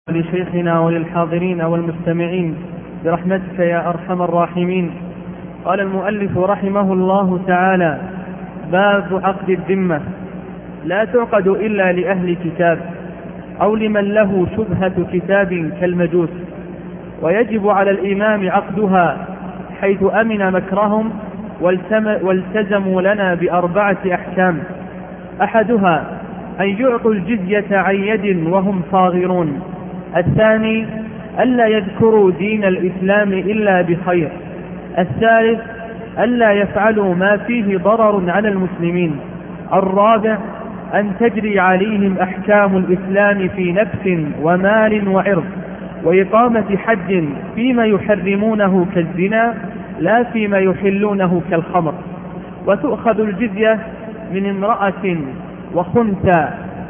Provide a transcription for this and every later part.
لشيخنا وللحاضرين والمستمعين برحمتك يا أرحم الراحمين. قال المؤلف رحمه الله تعالى: باب عقد الذمة. لا تعقد إلا لأهل كتاب أو لمن له شبهة كتاب كالمجوس، ويجب على الإمام عقدها حيث أمن مكرهم والتزموا لنا بأربعة أحكام: أحدها أن يعطوا الجزية عن يد وهم صاغرون. الثاني ألا يذكروا دين الإسلام إلا بخير. الثالث ألا يفعلوا ما فيه ضرر على المسلمين. الرابع أن تجري عليهم أحكام الإسلام في نفس ومال وعرض، وإقامة حد فيما يحرمونه كالزنا لا فيما يحلونه كالخمر. وتؤخذ الجزية من امرأة وخنثى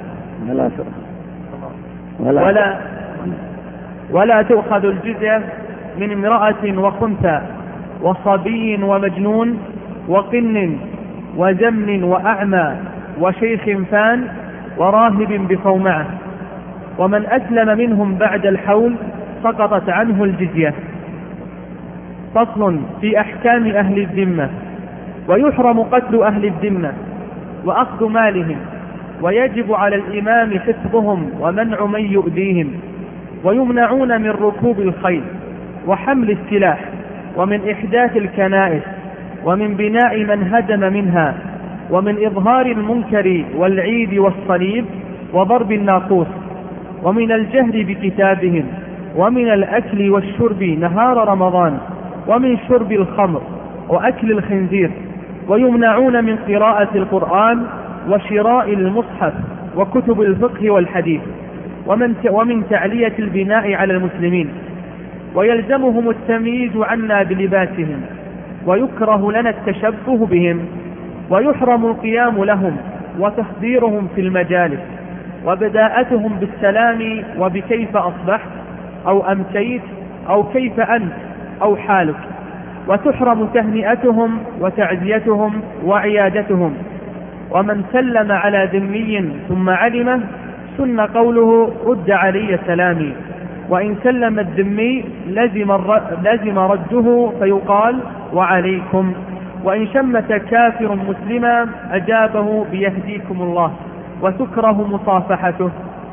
ولا تؤخذ الجزية من امرأة وخنثى وصبي ومجنون وقن وزمن وأعمى وشيخ فان وراهب بصومعة. ومن أسلم منهم بعد الحول سقطت عنه الجزية. فصل في أحكام أهل الذمة. ويحرم قتل أهل الذمة وأخذ مالهم، ويجب على الإمام حفظهم ومنع من يؤذيهم، ويمنعون من ركوب الخيل وحمل السلاح ومن إحداث الكنائس ومن بناء من هدم منها، ومن إظهار المنكر والعيد والصليب وضرب الناقوس، ومن الجهر بكتابهم، ومن الأكل والشرب نهار رمضان، ومن شرب الخمر وأكل الخنزير. ويمنعون من قراءة القرآن وشراء المصحف وكتب الفقه والحديث، ومن تعلية البناء على المسلمين. ويلزمهم التمييز عنا بلباسهم، ويكره لنا التشبه بهم. ويحرم القيام لهم وتحضيرهم في المجالس، وبداءتهم بالسلام وبكيف أصبحت أو أمسيت أو كيف أنت أو حالك. وتحرم تهنئتهم وتعزيتهم وعيادتهم. ومن سلم على ذمي ثم علمه سن قوله: رد علي سلامي. وإن سلم الذمي لزم رده فيقال: وعليكم. وإن شمت كافر مسلما أجابه: بيهديكم الله. وتكره مصافحته.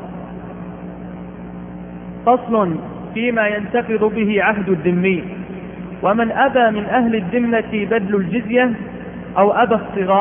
فصل فيما ينتقض به عهد الذمي. ومن أبى من أهل الذمة بذل الجزية أو أبى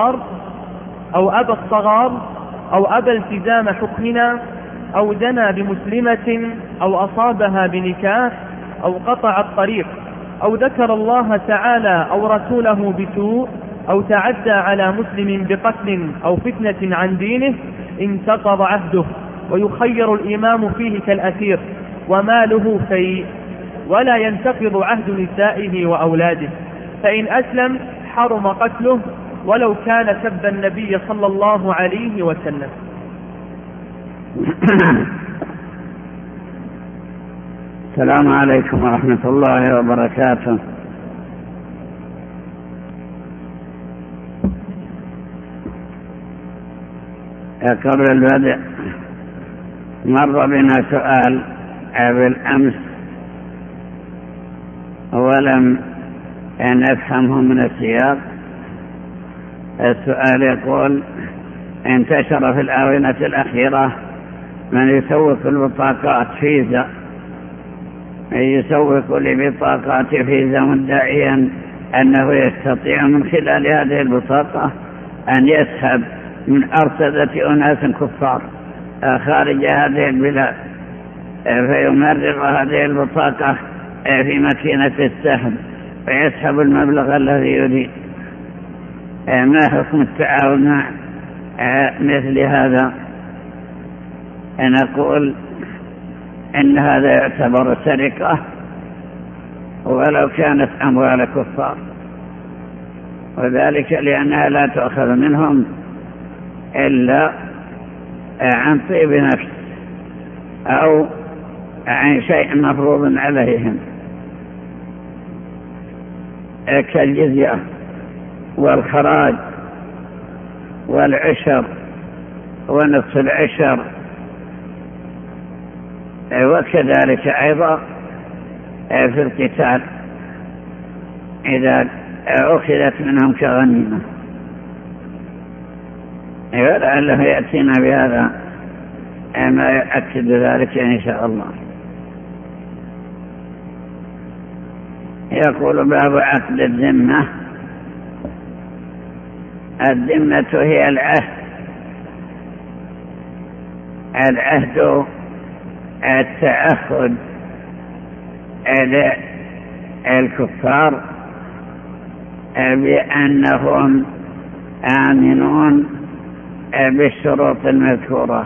الصغار أو أبى التزام حكمنا أو دنا بمسلمة أو أصابها بنكاح أو قطع الطريق أو ذكر الله تعالى أو رسوله بسوء أو تعدى على مسلم بقتل أو فتنة عن دينه انتقض عهده، ويخير الإمام فيه كالأسير، وماله فيء. ولا ينتقض عهد نسائه وأولاده، فإن أسلم حرم قتله ولو كان سب النبي صلى الله عليه وسلم. السلام عليكم ورحمة الله وبركاته. قبل البدء مر بنا سؤال بالأمس ولم نفهمه من السياق. السؤال يقول: انتشر في الآونة الأخيرة من يسوق البطاقات فيزا، يسوق لبطاقات فيزا مدعيا أنه يستطيع من خلال هذه البطاقة أن يسحب من أرصدة أناس كفار خارج هذه البلاد، فيمرر هذه البطاقة في ماكينة السحب ويسحب المبلغ الذي يريد. ما حكم التعاون مع مثل هذا؟ نقول إن هذا يعتبر سرقة ولو كانت أموال كفار، وذلك لأنها لا تؤخذ منهم إلا عن طيب نفس أو عن شيء مفروض عليهم كالجزية والخراج والعشر ونصف العشر وكذلك أيضا في القتال إذا أخذت منهم كغنيمة. ولعله يأتينا بهذا ما يؤكد ذلك إن شاء الله. يقول باب عقد الذمة. الذمة هي العهد التعهد الكفار بأنهم آمنون بالشروط المذكورة،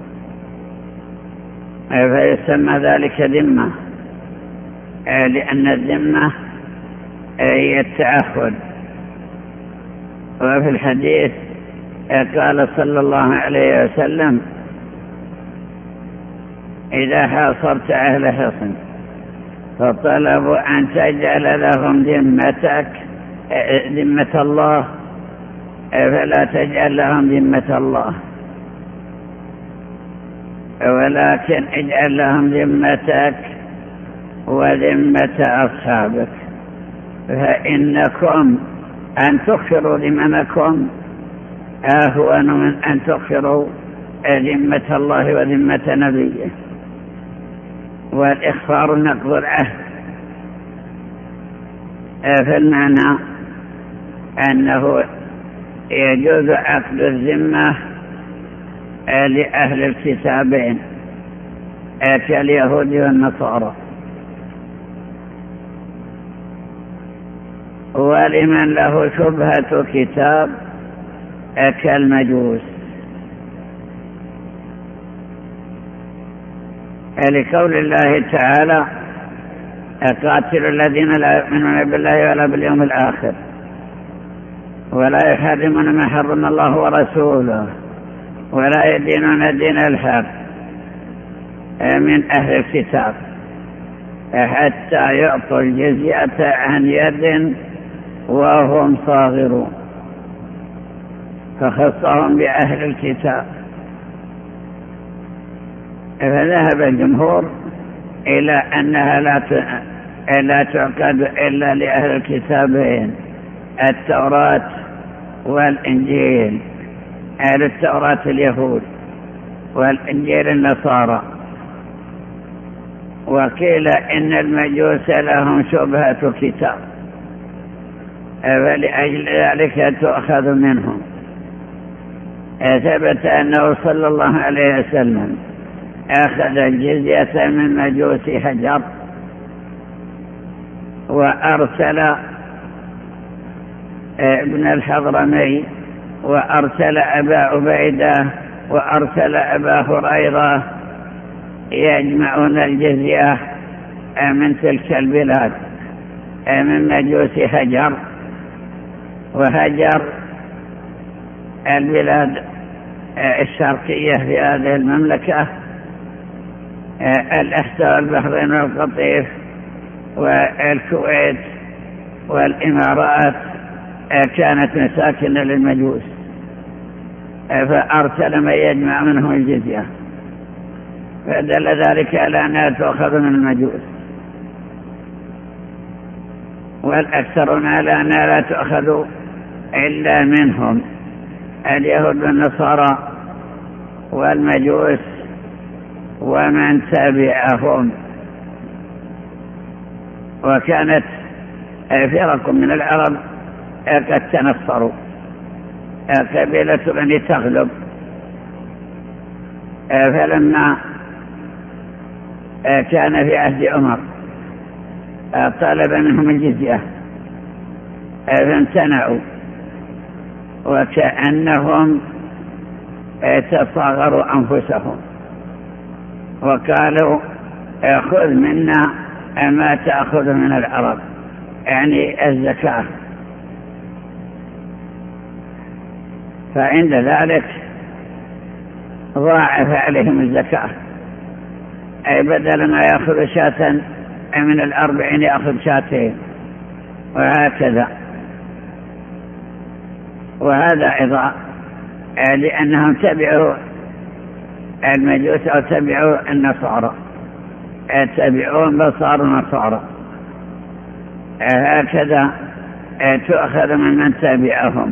فيسمى ذلك ذمة، لأن الذمة هي التعهد. وفي الحديث قال صلى الله عليه وسلم: إذا حاصرت أهل حصن فطلبوا أن تجعل لهم ذمة الله فلا تجعل لهم ذمة الله، ولكن اجعل لهم ذمتك وذمة أصحابك، فإنكم أن تغفروا ذممكم أهون من أن تغفروا ذمة الله وذمة نبيه. والإخفار نقض العهد، فالمعنى أنه يجوز عقد الذمة لأهل الكتابين كاليهود والنصارى، ولمن له شبهة كتاب كالمجوس، لقول الله تعالى: قاتلوا الذين لا يؤمنون بالله ولا باليوم الآخر ولا يحرمون ما حرم الله ورسوله ولا يدينون دين الحق من أهل الكتاب حتى يعطوا الجزية عن يد وهم صاغرون، فخصهم بأهل الكتاب. فذهب الجمهور إلى أنها لا تعقد إلا لأهل الكتابين، التوراة والإنجيل، أهل التوراة اليهود والإنجيل النصارى. وقيل إن المجوس لهم شبهة كتاب، فلأجل ذلك تؤخذ منهم. ثبت أنه صلى الله عليه وسلم أخذ الجزية من مجوس حجر، وأرسل ابن الحضرمي، وأرسل أبا عبيدة، وأرسل أبا هريرة يجمعون الجزية من تلك البلاد من مجوس هجر. وهجر البلاد الشرقية في هذه المملكة، الأحساء والبحرين والقطيف والكويت والإمارات كانت مساكن للمجوس، فأرسل من يجمع منهم الجزية، فدل ذلك على أنها تؤخذ من المجوس. والأكثرون على أنها لا تؤخذ إلا منهم، اليهود والنصارى والمجوس ومن تبعهم. وكانت فرق من العرب قد تنصروا، قبيلة بني تغلب، فلما كان في عهد عمر طلب منهم الجزية فامتنعوا، وكأنهم تصاغروا أنفسهم وقالوا: خذ منا ما تأخذ من العرب، يعني الزكاة. فعند ذلك ضاعف عليهم الزكاة، أي بدل ما يأخذ شاة من 40 يأخذ شاتين، وهكذا. وهذا أيضا لأنهم تبعوا المجوس أو تبعوا النصارى، يتبعون فصاروا نصارى. هكذا تؤخذ من تبعهم.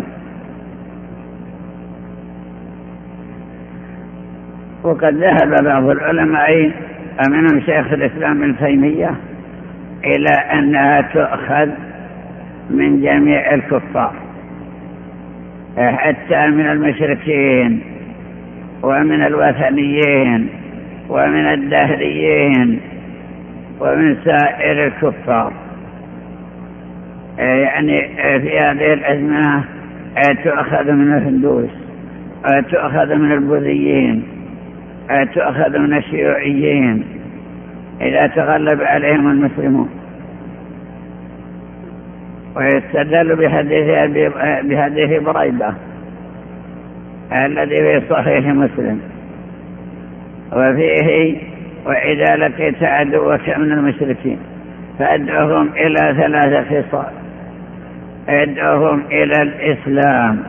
وقد ذهب بعض العلماء منهم شيخ الإسلام ابن تيمية إلى أنها تؤخذ من جميع الكفار، حتى من المشركين ومن الوثنيين ومن الدهريين ومن سائر الكفار. يعني في هذه الأزمنة تؤخذ من الهندوس، تؤخذ من البوذيين، تؤخذ من الشيوعيين إذا تغلب عليهم المسلمون. ويستدل بحديث بريدة الذي في صحيح مسلم وفيه: وإذا لقيت عدوك من المشركين فادعوهم إلى 3 خصال: ادعوهم إلى الإسلام،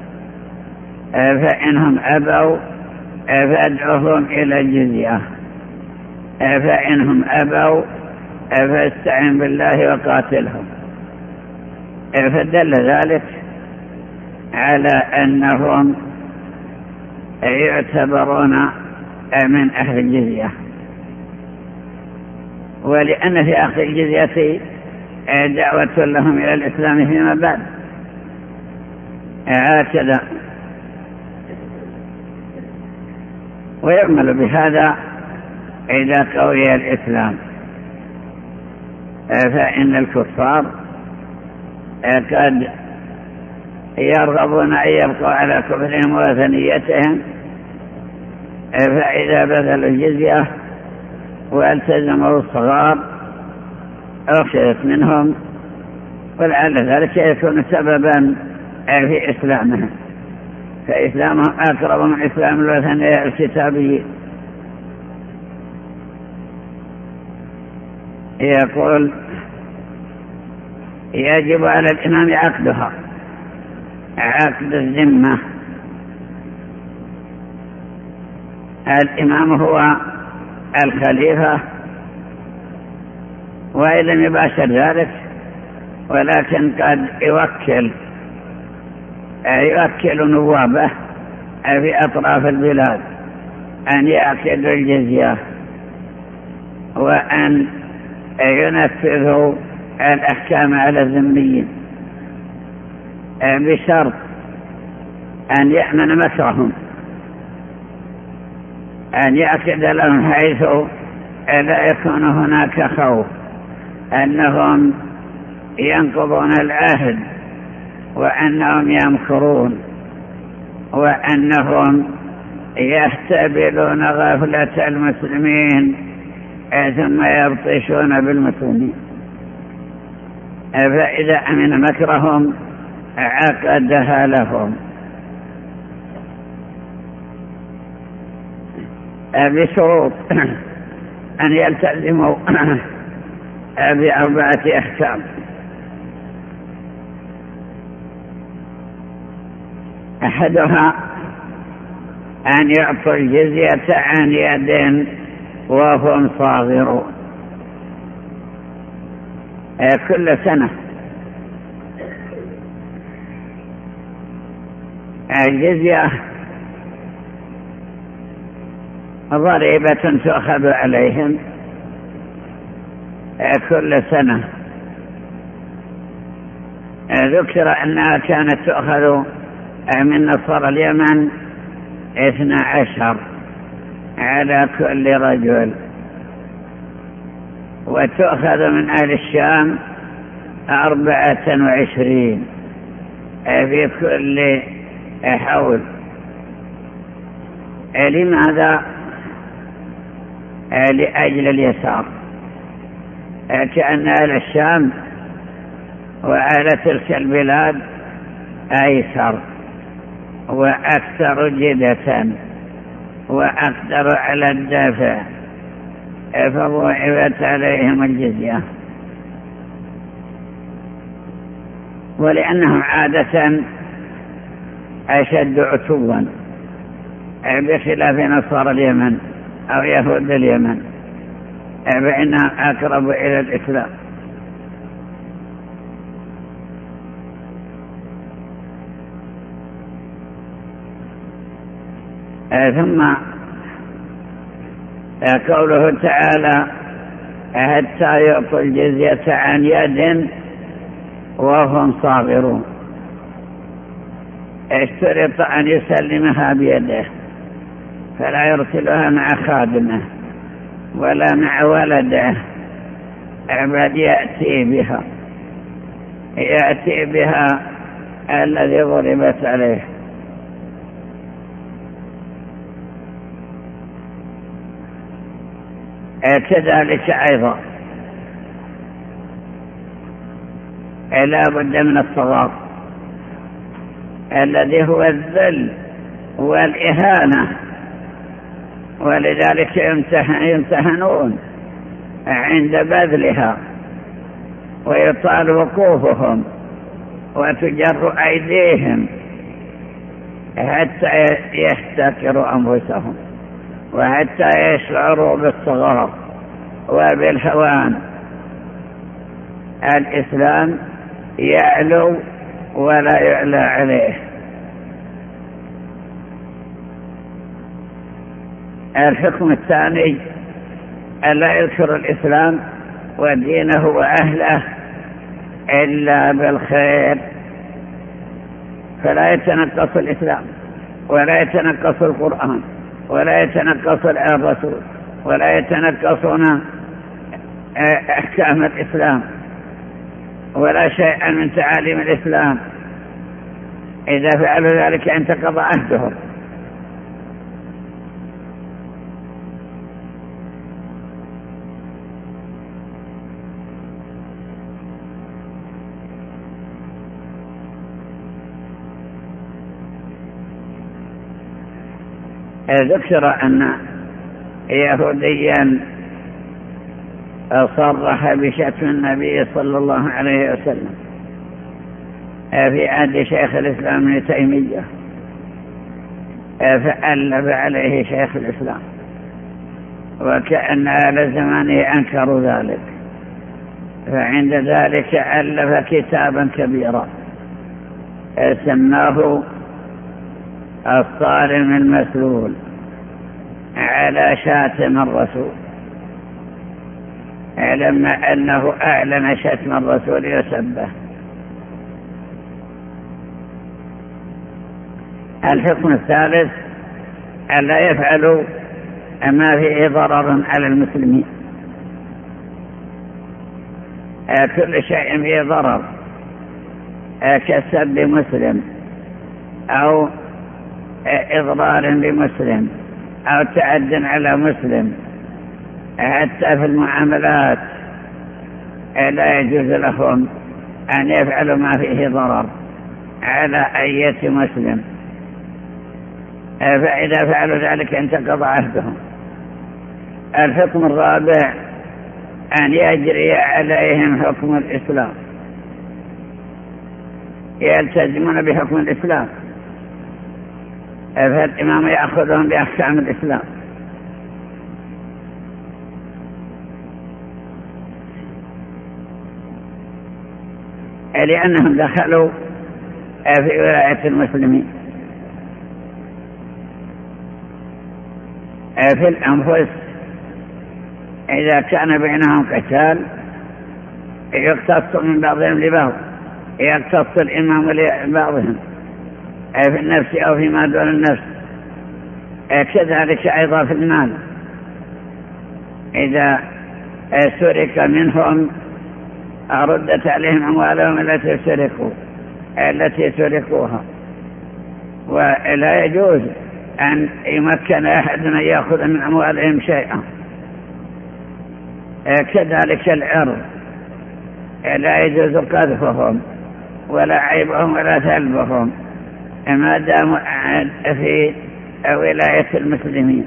فإنهم أبوا فادعوهم إلى الجزية، فإنهم أبوا فاستعن بالله وقاتلهم. فدل ذلك على أنهم يعتبرون من أهل الجزية، ولأن في أخذ الجزية دعوة لهم إلى الإسلام فيما بعد. هكذا ويعمل بهذا إذا قوي الإسلام، فإن الكفار قد يرغبون أن يبقوا على كفرهم وثنيتهم، فإذا بذلوا الجزية والتزموا الصغار أخشيت منهم، ولعل ذلك يكون سببا في إسلامهم، فإسلامهم أقرب من إسلام الوثنية الكتابيين. يقول: يجب على الإمام عقدها، عقد الذمة. الإمام هو الخليفة، وإن لم يباشر ذلك ولكن قد يوكل نوابه في أطراف البلاد أن يأخذوا الجزية وأن ينفذوا الأحكام على الذميين، بشرط أن يأمن مكرهم، أن يأكد لهم حيث لا يكون هناك خوف أنهم ينقضون العهد وأنهم يمكرون وأنهم يحتبلون غفلة المسلمين ثم يبطشون بالمسلمين. فإذا أمن مكرهم عقدها لهم بشروط أن يلتزموا ب4 أحكام: أحدها أن يعطوا الجزية عن يد وهم صاغرون كل سنة. الجزية ضريبة تؤخذ عليهم كل سنة. ذكر أنها كانت تؤخذ من نصارى اليمن 12 على كل رجل، وتؤخذ من أهل الشام 24 في كل حول. لماذا؟ لأجل اليسار، كأن أهل الشام وأهل تلك البلاد أيسر وأكثر جدة وأقدر على الدافع، فضعفت عليهم الجزية. ولأنهم عادة أشد عتوا بخلاف نصارى اليمن أو يهود اليمن، فإنها أقرب إلى الإسلام. ثم قوله تعالى حتى يعطوا الجزية عن يد وهم صاغرون، اشترط أن يسلمها بيده، فلا يرسلها مع خادمه ولا مع ولده، بل يأتي بها الذي ضربت عليه. كذلك أيضا لا بد من الصغار الذي هو الذل والإهانة، ولذلك يمتهنون عند بذلها ويطال وقوفهم وتجر أيديهم حتى يحتقروا أنفسهم وحتى يشعروا بالصغار وبالهوان. الإسلام يعلو ولا يعلى عليه. الحكم الثاني ألا يذكر الإسلام ودينه وأهله إلا بالخير، فلا يتنقص الإسلام ولا يتنقص القرآن ولا يتنقص الرسول ولا يتنقصون أحكام الإسلام ولا شيئا من تعاليم الإسلام. إذا فعلوا ذلك انتقض عهدهم. ذكر أن يهوديا صرح بشتم النبي صلى الله عليه وسلم في عهد شيخ الإسلام ابن تيمية، فألف عليه شيخ الإسلام، وكأن أهل زمانه أنكروا ذلك، فعند ذلك ألف كتابا كبيرا سماه الصارم المسلول على شاتم الرسول، لما أنه أعلن شتم الرسول وسبه. الحكم الثالث ألا يفعلوا ما فيه ضرر على المسلمين. كل شيء فيه ضرر كسب مسلم أو إضرار بمسلم أو تعد على مسلم، حتى في المعاملات لا يجوز لهم أن يفعلوا ما فيه ضرر على أي مسلم، فإذا فعلوا ذلك انتقض عهدهم. الحكم الرابع أن يجري عليهم حكم الإسلام، يلتزمون بحكم الإسلام، فالإمام يأخذهم بأحكام الإسلام. لأنهم دخلوا في ولاية المسلمين. في الأنفس إذا كان بينهم قتال يقتص من بعضهم لبعض، يقتص الإمام لبعضهم في النفس أو فيما دون النفس. كذلك أيضا في المال، إذا سرق منهم ردت عليهم أموالهم التي سرقوها، ولا يجوز أن يمكن أحد أن يأخذ من أموالهم شيئا. كذلك العرض، لا يجوز قذفهم ولا عيبهم ولا ثلبهم ما داموا في ولاية المسلمين.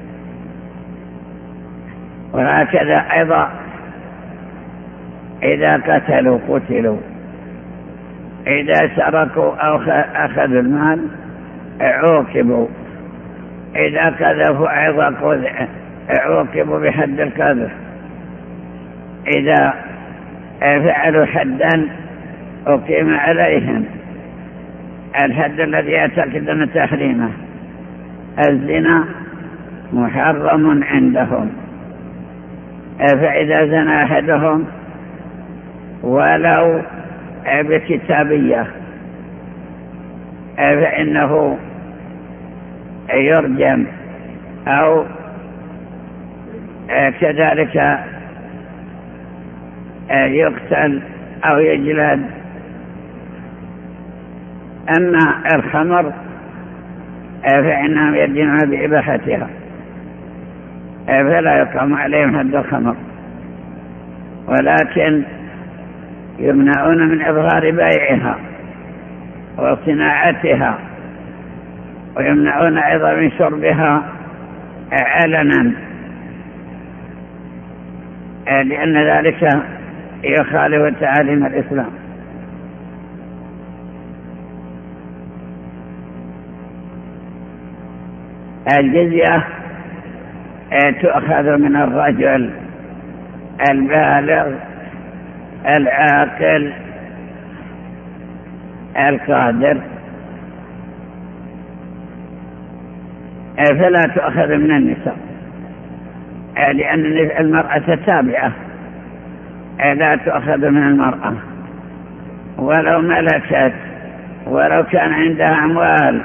وهكذا أيضا إذا قتلوا، إذا سرقوا أو أخذوا المال عوقبوا، إذا كذفوا أيضا عوقبوا بحد الكذف، إذا فعلوا حدا أقيم عليهم الحد الذي يعتقدون تحريمه. الزنا محرم عندهم، فإذا زنى أحدهم ولو بكتابية فإنه يرجم أو كذلك يقتل أو يجلد. أما الخمر فإنهم يدينون بإباحتها، فلا يقام عليهم حد الخمر، ولكن يمنعون من إظهار بيعها وصناعتها، ويمنعون أيضا من شربها علنا، لأن ذلك يخالف تعاليم الإسلام. الجزية تؤخذ من الرجل البالغ العاقل القادر، فلا تؤخذ من النساء، لأن المرأة تابعة، لا تؤخذ من المرأة ولو ملكت ولو كان عندها أموال،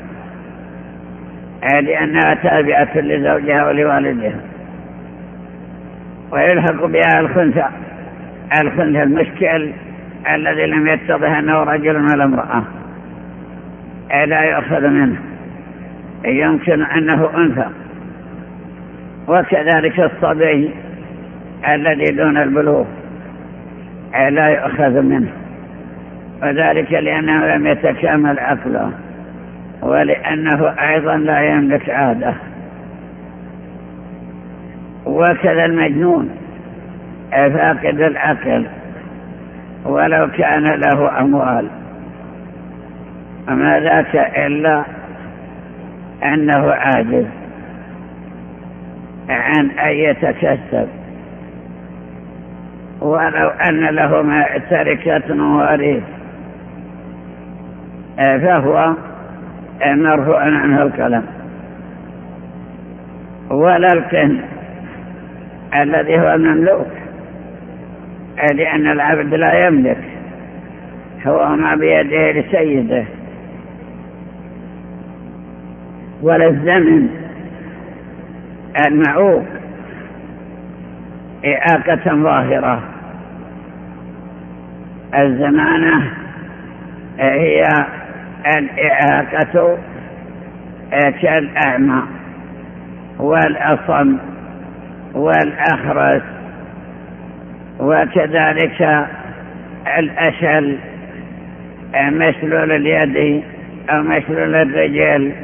لأنها تابعة لزوجها ولوالدها. ويلحق بها الخنثى المشكل الذي لم يتضح أنه رجل ولا امرأة، لا يؤخذ منه، يمكن أنه أنثى. وكذلك الصبي الذي دون البلوغ لا يؤخذ منه، وذلك لأنه لم يتكامل عقله، ولأنه أيضا لا يملك عادة. وكذا المجنون فاقد العقل ولو كان له أموال، وما ذاك إلا أنه عاجز عن أن يتكسب، ولو أن له تركة مواريث فهو مرفوع عنه القلم. ولا القن الذي هو المملوك، لأن العبد لا يملك، هو ما بيده لسيده. ولا الزمن المعوق إعاقة ظاهرة. الزمانة هي الإعاقة كالأعمى والأصم والأخرس، وكذلك الأشل مشلول اليد أو مشلول الرجل،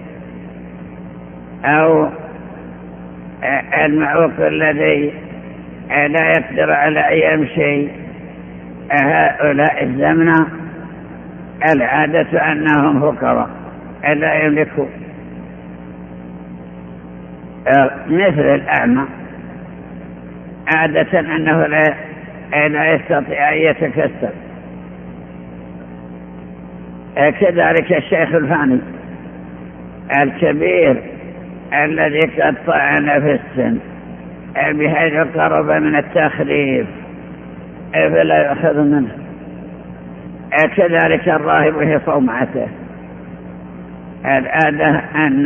أو المعوق الذي لا يقدر على أن يمشي. هؤلاء الزمنة العادة أنهم فقراء لا يملكون، مثل الأعمى عادة أنه لا يستطيع أن يتكسب. كذلك الشيخ الفاني الكبير الذي قد طعن في السن بحيث قرب من التخريف فلا يأخذ منه. كذلك الراهب في صومعته، العادة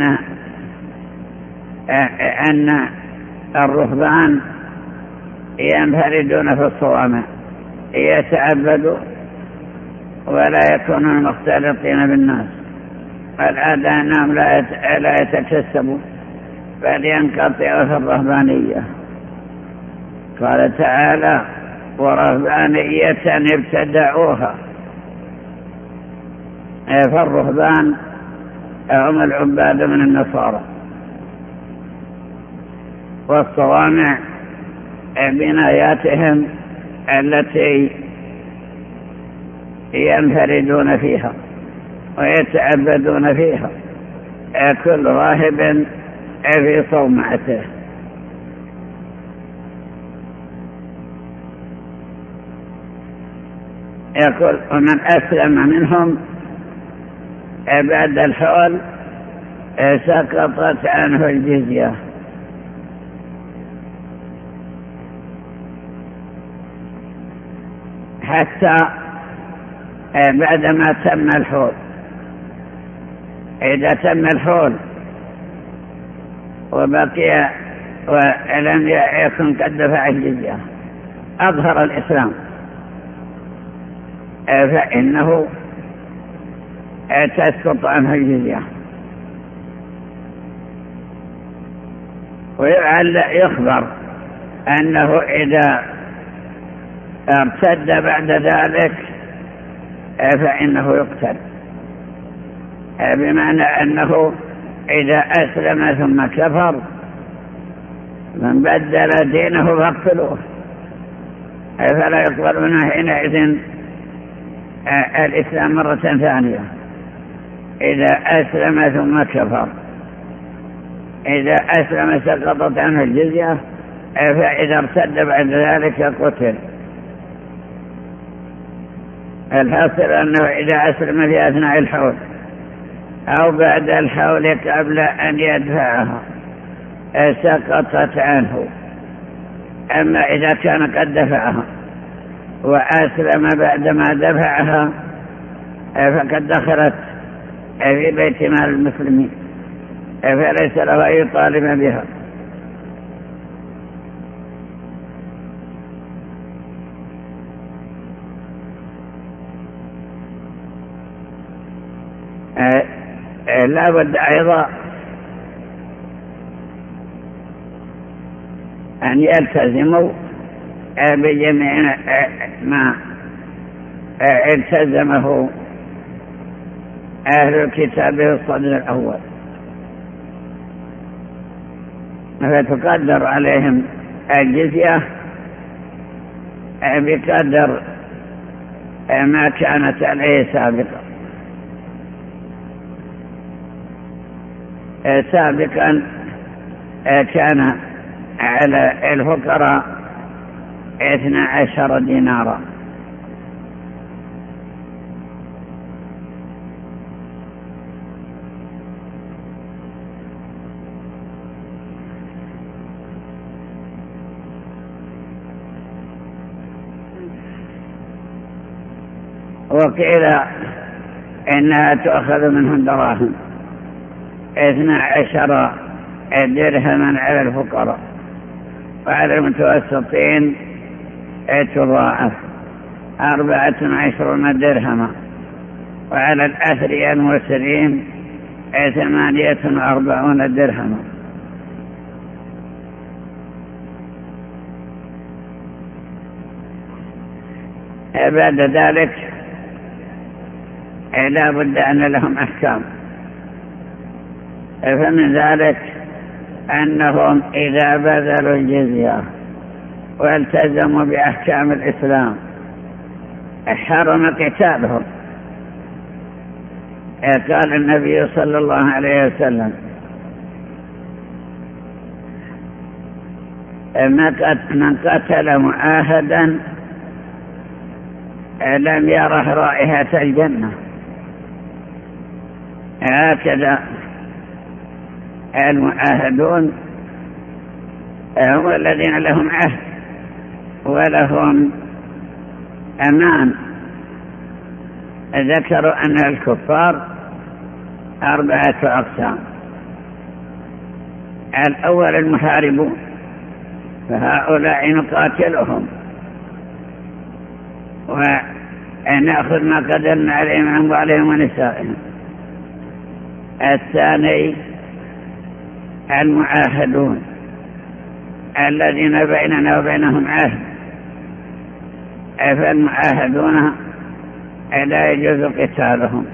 أن الرهبان ينفردون في الصوامع يتعبدوا ولا يكونون مختلطين بالناس. العادة أنهم لا يتكسبوا بل ينقطعوا في الرهبانية. قال تعالى: ورهبانية ابتدعوها. فالرهبان هم العباد من النصارى، والصوامع بناياتهم التي ينفردون فيها ويتعبدون فيها، كل راهب في صومعته. يقول ومن أسلم منهم بعد الحول سقطت عنه الجزية. حتى بعدما تم الحول، إذا تم الحول وبقي ولم يكن قد دفع الجزية أظهر الإسلام فإنه تسقط عنه الجزية. ويخبر أنه إذا ارتد بعد ذلك فإنه يقتل، بمعنى أنه إذا أسلم ثم كفر من بدل دينه فاقتلوه، فلا يقبل منه حينئذ الإسلام مرة ثانية. إذا أسلم ثم كفر، إذا أسلم سقطت عنه الجزية، فإذا ارتد بعد ذلك قتل. الحاصل أنه إذا أسلم في أثناء الحول أو بعد الحول قبل أن يدفعها سقطت عنه. أما إذا كان قد دفعها وأسلم بعدما دفعها فقد دخلت في بيت مال المسلمين، فليس له أي طالب بها. لا بد أيضا أن يلتزموا بجميع ما التزمه أهل الكتاب في الصدر الأول، فتقدر عليهم الجزية بقدر ما كانت عليه سابقا. سابقا كان على الفقراء 12 دينارا، وقيل إنها تؤخذ منهم دراهم 12 درهما على الفقراء، وعلى المتوسطين تضاعف 24 درهما، وعلى الأثرياء المسرين 48 درهما. بعد ذلك لا بد أن لهم أحكام، فمن ذلك أنهم إذا بذلوا الجزية والتزموا بأحكام الإسلام حرم قتالهم. قال النبي صلى الله عليه وسلم من قتل معاهدا لم يره رائحة الجنة. هكذا المعاهدون هم الذين لهم عهد ولهم أمان. ذكروا أن الكفار 4 أقسام. الأول المحاربون، فهؤلاء نقاتلهم ونأخذ ما قدرنا عليهم من أموالهم ونسائهم. الثاني المعاهدون الذين بيننا وبينهم عهد، فالمعاهدون لا يجوز قتالهم.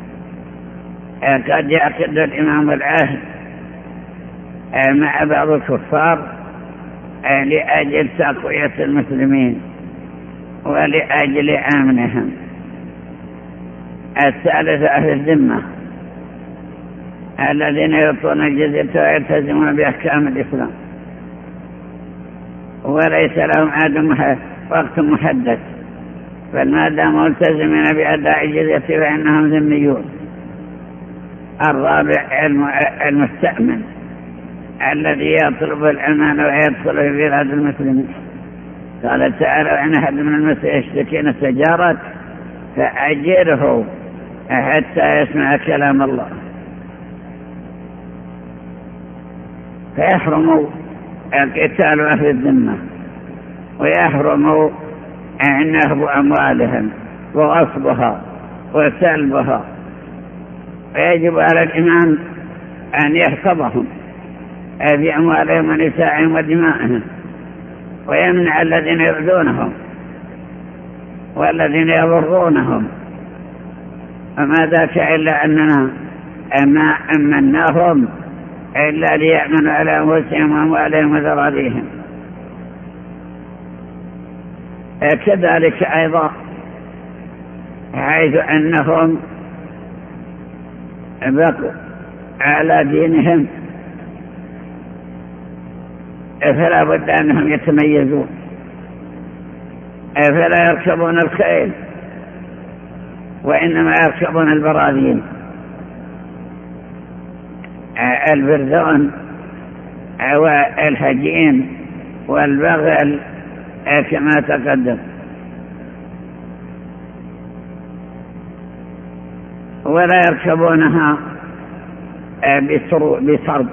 قد يعقد الإمام العهد مع بعض الكفار لأجل تقوية المسلمين ولأجل أمنهم. الثالث أهل الذمة الذين يعطون الجزية ويلتزمون بأحكام الإسلام وليس لهم عاد وقت محدد، بل ما داموا ملتزمين بأداء الجزية فإنهم ذميون. الرابع المستأمن الذي يطلب الأمان ويدخل في بلاد المسلمين. قال تعالى: وإن أحد من المسلمين يشتكي استجارت فأجره حتى يسمع كلام الله. فيحرم القتال وأخذ الذمة، ويحرم نهب أموالهم وغصبها وسلبها، ويجب على الإمام أن يحفظهم في أموالهم ونسائهم ودمائهم، ويمنع الذين يؤذونهم والذين يضرونهم. وما ذاك إلا أننا ما أمناهم إلا ليأمنوا على أنفسهم وأموالهم وذراريهم. كذلك أيضا حيث أنهم بقوا على دينهم فلا بد أنهم يتميزون، فلا يركبون الخيل وإنما يركبون البراذين، البردون والهجين والبغل كما تقدم. ولا يركبونها بسرد،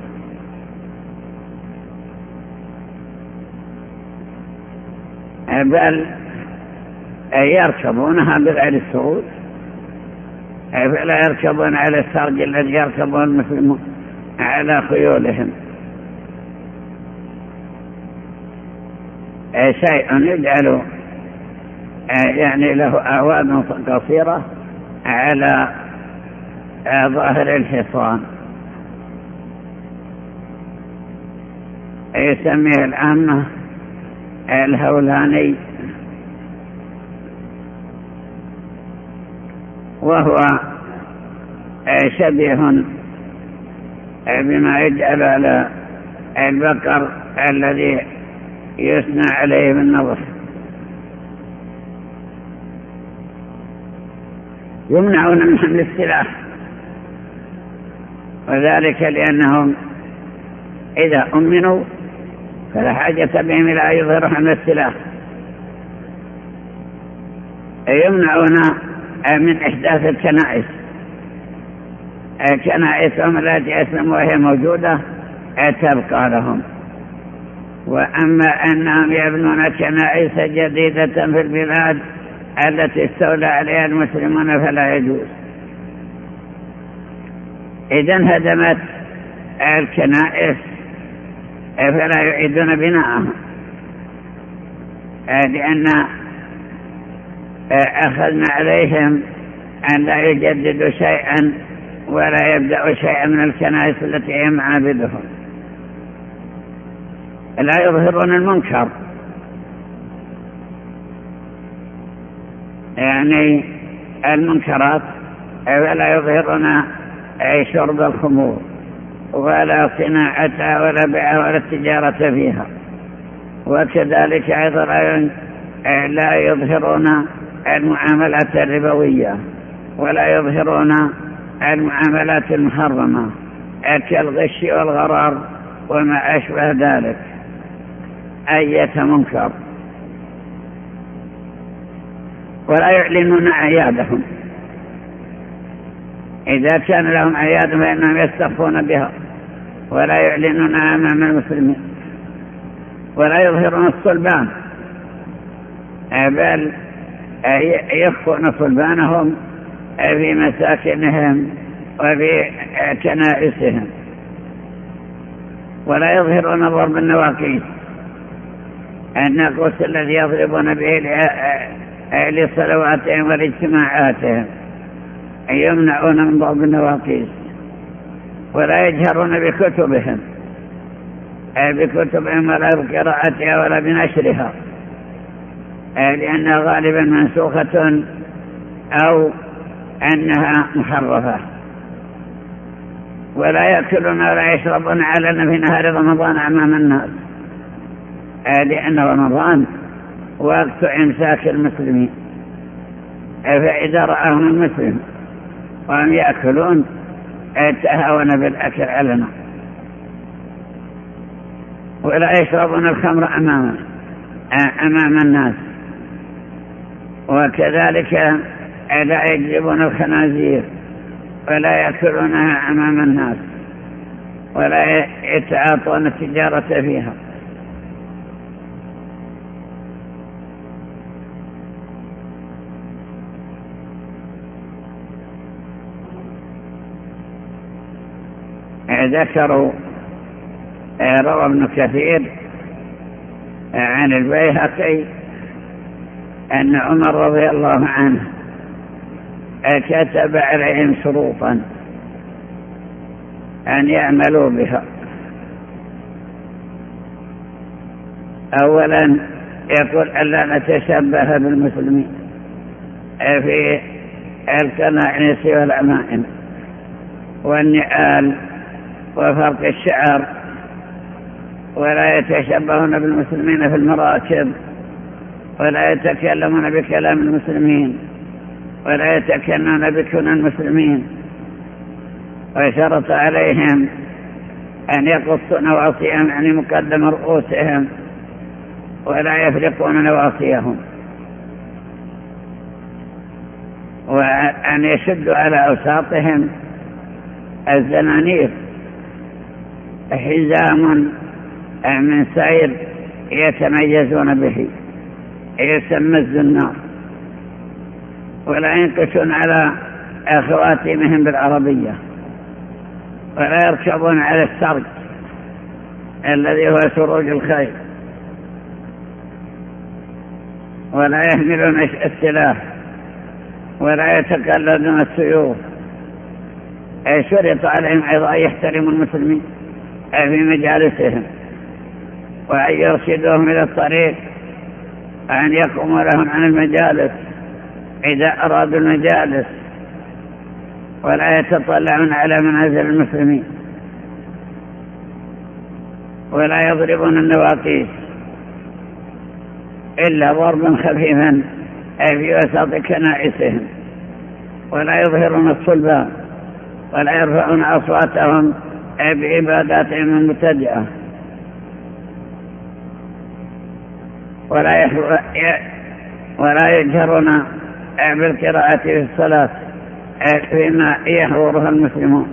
بل يركبونها بغير السرود، فلا يركبون على السرج الذي يركبون المسلمون على خيولهم. شيء يجعل يعني له أعواد قصيرة على ظاهر الحصان، يسميه العامة الهولاني، وهو شبيه بما يجعل على البقر الذي يثنى عليه بالنظر. يمنعون من حمل السلاح، وذلك لأنهم إذا أمنوا فلا حاجة بهم إلى أن يظهروا حمل السلاح. يمنعون من إحداث الكنائس، كنائسهم التي أسلموا وهي موجودة تبقى لهم. وأما أنهم يبنون كنائس جديدة في البلاد التي استولى عليها المسلمون فلا يجوز. إذا انهدمت الكنائس فلا يعيدون بناءها، لأن أخذنا عليهم أن لا يجددوا شيئا ولا يبدأوا شيئا من الكنائس التي هي معابدهم. لا يظهرون المنكر، يعني المنكرات، ولا يظهرون شرب الخمور ولا صناعتها ولا بيعها ولا التجارة فيها. وكذلك أيضا لا يظهرون المعاملات الربوية ولا يظهرون المعاملات المحرمة كالغش والغرار وما أشبه ذلك، أية منكر. ولا يعلنون أعيادهم، إذا كان لهم أعياد فإنهم يستخفون بها ولا يعلنون أمام المسلمين. ولا يظهرون الصلبان، بل يخفون صلبانهم في مساكنهم وفي كنائسهم. ولا يظهرون ضرب النواقيس، الناقوس الذي يضربون به لصلواتهم والاجتماعاتهم، يمنعون من ضرب النواقيس. ولا يجهرون بكتبهم ولا بقراءتها ولا بنشرها، لأنها غالبا منسوخة أو أنها محرفة. ولا يأكلون ولا يشربون علنا في نهار رمضان أمام الناس، لأن رمضان وقت إمساك المسلمين فإذا رآهم المسلم وهم يأكلون تهاون بالأكل علنا، ولا يشربون الخمر أمام الناس، وكذلك لا يجلبون الخنازير ولا يأكلونها أمام الناس ولا يتعاطون التجارة فيها. ذكروا روى ابن كثير عن البيهقي أن عمر رضي الله عنه كتب عليهم شروطا أن يعملوا بها. أولا يقول ألا نتشبه بالمسلمين في الكنائس والعمائم والنعال وفرق الشعر، ولا يتشبهون بالمسلمين في المراكب، ولا يتكلمون بكلام المسلمين، ولا يتكلمون بكنى المسلمين. وشرط عليهم أن يقصوا نواصيهم، يعني مقدم رؤوسهم، ولا يفرقون نواصيهم، وأن يشدوا على أوساطهم الزنانير، حزام من سير يتميزون به يسمى الزنار، ولا ينقشون على خواتمهم بالعربية، ولا يركبون على السرج الذي هو سروج الخيل، ولا يحملون السلاح، ولا يتقلدون السيوف. شرط عليهم أيضا يحترموا المسلمين في مجالسهم، وأن يرشدوهم إلى الطريق، وأن يقوموا لهم عن المجالس إذا أرادوا المجالس، ولا يتطلعون على منازل المسلمين، ولا يضربون النواقيس إلا ضربا خفيفا في وسط كنائسهم، ولا يظهرون الصلبان، ولا يرفعون أصواتهم بعباداتهم المبتدعة، ولا يجهرون بالقراءة في الصلاة فيما يحضرها المسلمون،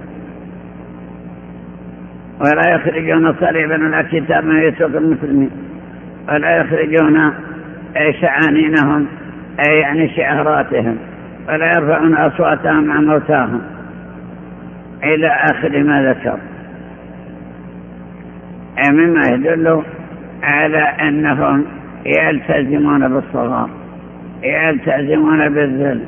ولا يخرجون صليبا ولا كتابا يسوق المسلمين، ولا يخرجون شعانينهم يعني شعاراتهم، ولا يرفعون أصواتهم عن موتاهم، إلى آخر ما ذكر، مما يدل على أنهم يلتزمون بالصغار، يلتزمون بالذل.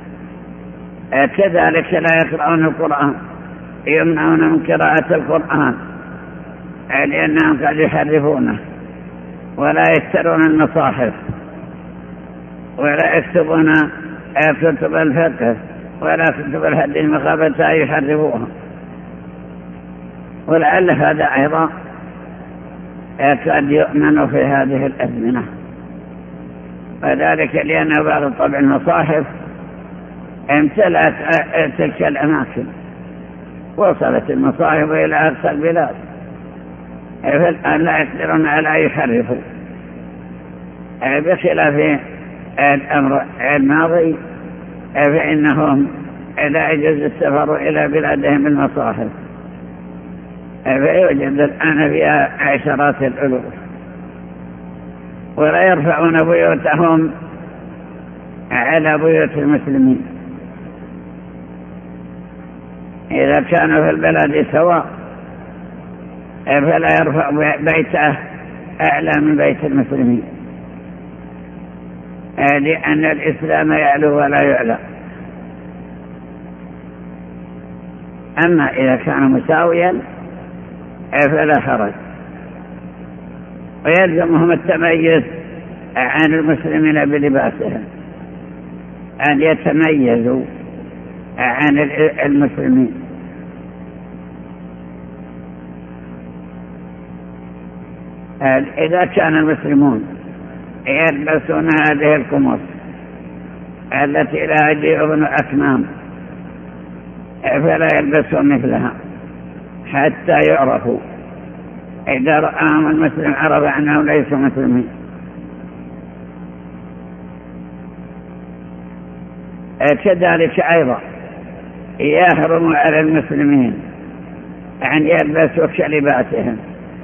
كذلك لا يقرؤون القرآن، يمنعون من قراءة القرآن لأنهم قد يحرفونه، ولا يشترون المصاحف، ولا يكتبون كتب الفقه ولا كتب الحديث مخافة أن يحرفوها. ولعل هذا أيضا قد يؤمن في هذه الأزمنة، وذلك لأن بعض طبع المصاحف امتلأت تلك الأماكن، وصلت المصاحف إلى أقصى البلاد، فالآن لا يقدرون على أن يحرفوا، بخلاف الأمر الماضي فإنهم لا يجوز السفر إلى بلادهم بالمصاحف، فيوجد الآن فيها عشرات الألوف. ولا يرفعون بيوتهم على بيوت المسلمين إذا كانوا في البلد سواء، فلا يرفع بيته أعلى من بيت المسلمين، لأن الإسلام يعلو ولا يعلى. أما إذا كان مساويا فلا حرج، ويلزمهم التميز عن المسلمين بلباسهم، أن يتميزوا عن المسلمين. إذا كان المسلمون يلبسون هذه القمص التي لا يجيء ابن أكمام، فلا يلبسون مثلها حتى يعرفوا. إذا رآهم المسلم عرف أنهم ليسوا مسلمين. كذلك أيضا يحرم على المسلمين أن يلبسوا كلباسهم.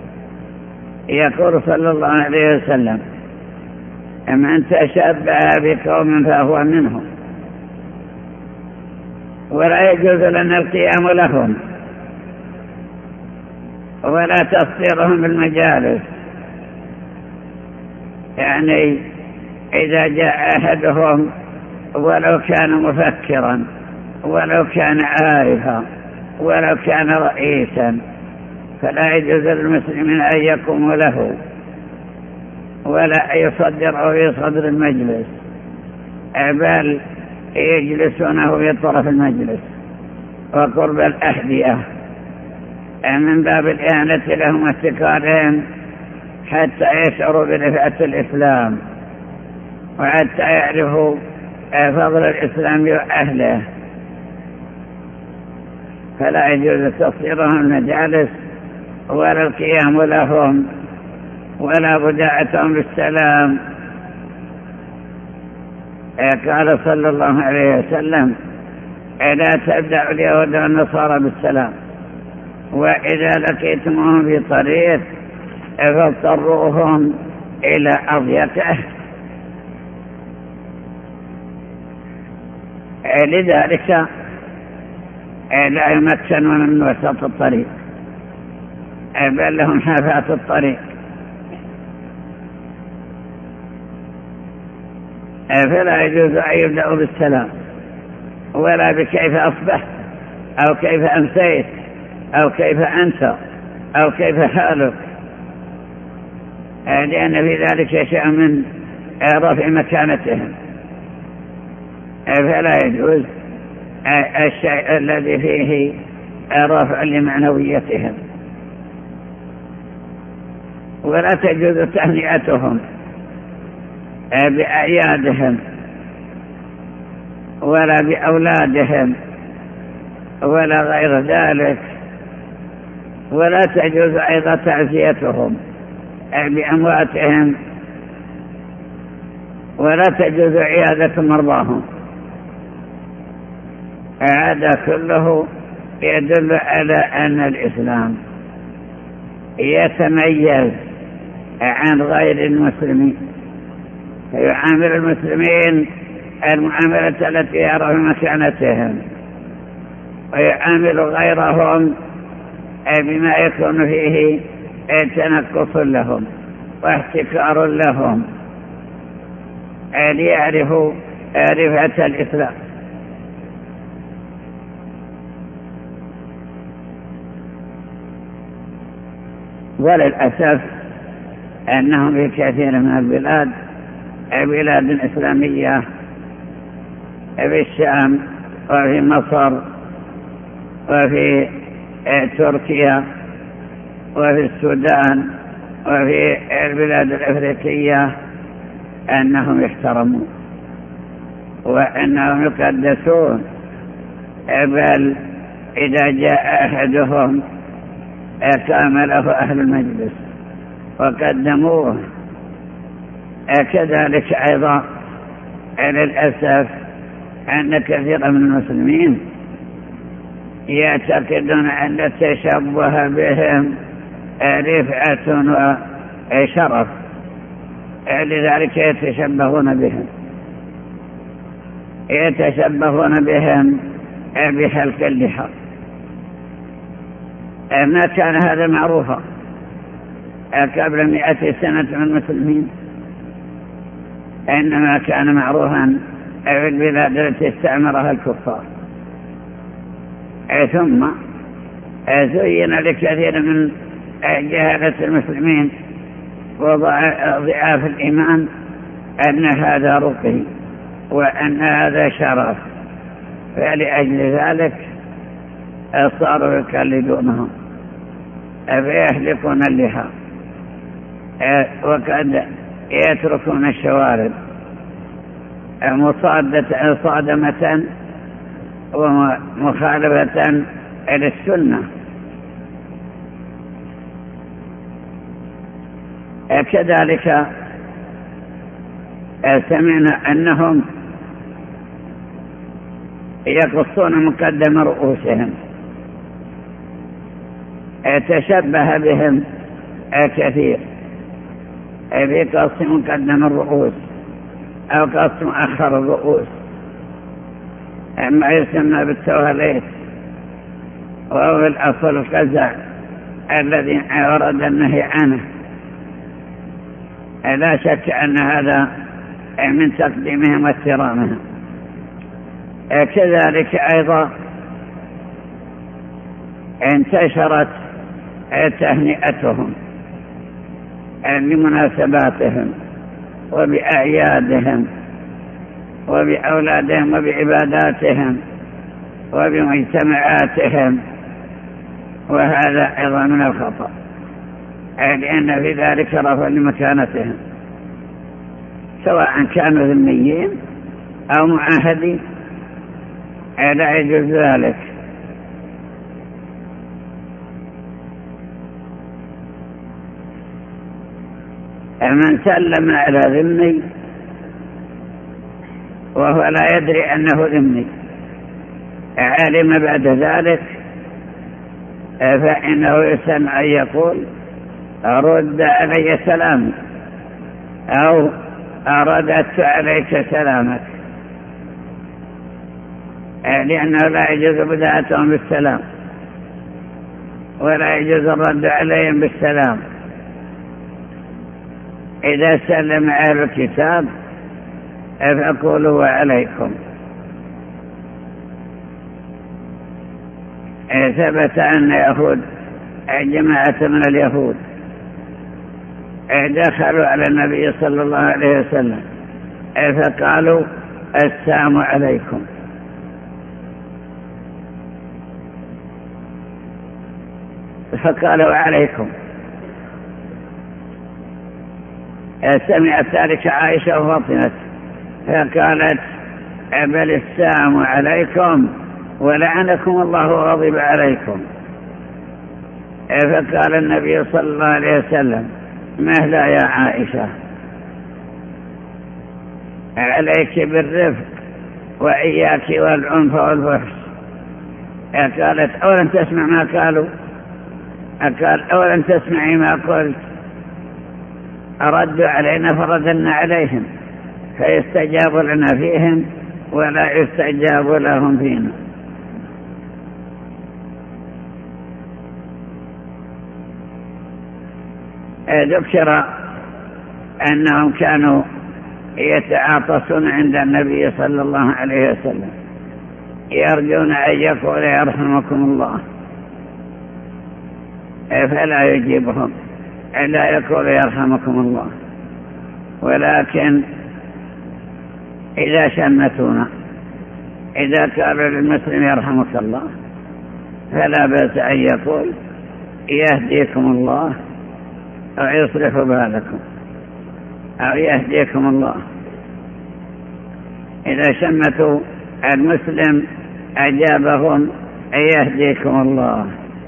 يقول صلى الله عليه وسلم: من تشبه بقوم فهو منهم. ولا يجوز لنا القيام لهم ولا تصديرهم بالمجالس. يعني إذا جاء أحدهم ولو كان مفكرا ولو كان عارفا ولو كان رئيسا فلا يجوز للمسلمين أن يقوموا له ولا يصدره في صدر المجلس، بل يجلسونه في طرف المجلس وقرب الأحذية من باب الإهانة لهم واحتقارهم، حتى يشعروا برفعة الإسلام وحتى يعرفوا فضل الإسلام وأهله. فلا يجوز تصديرهم المجالس ولا القيام لهم ولا بداعتهم بالسلام. قال صلى الله عليه وسلم: لا تبدأ اليهود والنصارى بالسلام، وإذا لقيتموهم في طريق فاضطروهم إلى أضيقه. لذلك لا يمكنون من وسط الطريق، بل لهم حافات الطريق. فلا يجوز أن يبدأوا بالسلام ولا بكيف أصبحت أو كيف أمسيت أو كيف أنت أو كيف حالك، لأن في ذلك شيء من رفع مكانتهم. فلا يجوز الشيء الذي فيه رفع لمعنويتهم. ولا تجوز تهنئتهم بأعيادهم ولا بأولادهم ولا غير ذلك. ولا تجوز أيضا تعزيتهم بأمواتهم، ولا تجوز عيادة مرضاهم. هذا كله يدل على أن الإسلام يتميز عن غير المسلمين، فيعامل المسلمين المعاملة التي يرى مكانتهم، ويعامل غيرهم بما يكون فيه تنقص لهم واحتكار لهم، ليعرفوا رفعة الإسلام. وللأسف أنهم في كثير من البلاد بلاد إسلامية، في الشام وفي مصر وفي تركيا وفي السودان وفي البلاد الأفريقية، أنهم يحترمون وأنهم يقدسون، بل إذا جاء أحدهم قام له أهل المجلس وقدموه. كذلك أيضا للأسف أن كثير من المسلمين يعتقدون أن التشبه بهم رفعة وشرف، لذلك يتشبهون بهم بحلق اللحى. ما كان هذا معروفا قبل 100 سنة من المسلمين، إنما كان معروفا في البلاد التي استعمرها الكفار. ثم زين لكثير من جهالة المسلمين وضعاف الإيمان أن هذا رقي وأن هذا شرف، فلأجل ذلك صاروا يقلدونهم فيحلقون اللحى وقد يتركون الشوارب مصادمة ومخالفة للسنة. كذلك سمعنا أنهم يقصون مقدم رؤوسهم، تشبه بهم كثير بقص مقدم الرؤوس أو قص مؤخر الرؤوس، ما يسمى بالتواليت، وهو الأصل القزع الذي ورد النهي عنه. لا شك أن هذا من تقديمهم واحترامهم. كذلك أيضا انتشرت تهنئتهم بمناسباتهم وبأعيادهم وبأولادهم وبعباداتهم وبمجتمعاتهم، وهذا أيضا من الخطأ، لأن في ذلك رفع لمكانتهم، سواء كانوا ذميين أو معاهدين، لا يجوز ذلك. من سلم على ذمي وهو لا يدري أنه ذمي، علم بعد ذلك، فإنه يسمع أن يقول رد علي سلامي أو أردت عليك سلامك، لأنه لا يجوز بدايتهم بالسلام ولا يجوز الرد عليهم بالسلام. إذا سلم أهل الكتاب فقولوا وعليكم. ثبت أن يهود جماعة من اليهود دخلوا على النبي صلى الله عليه وسلم فقالوا السلام عليكم، فقالوا عليكم. سمعت ذلك عائشة وفاطمة فقالت بل السلام عليكم ولعنكم الله وغضب عليكم. فقال النبي صلى الله عليه وسلم مهلا يا عائشة، عليك بالرفق وإياك والعنف والفحش. قالت أولم تسمع ما قالوا؟ قال أولم تسمعي ما قلت؟ أردوا علينا فردنا عليهم، فيستجاب لنا فيهم ولا يستجاب لهم فينا. ذكر أنهم كانوا يتعاطسون عند النبي صلى الله عليه وسلم، يرجون أن يقول يرحمكم الله، فلا يجيبهم لا يقول يرحمكم الله، ولكن إذا شمتونا، إذا قالوا للمسلم يرحمك الله، فلا بأس أن يقول يهديكم الله أو يصلح بالكم أو يهديكم الله. إذا شمتوا المسلم أجابهم يهديكم الله.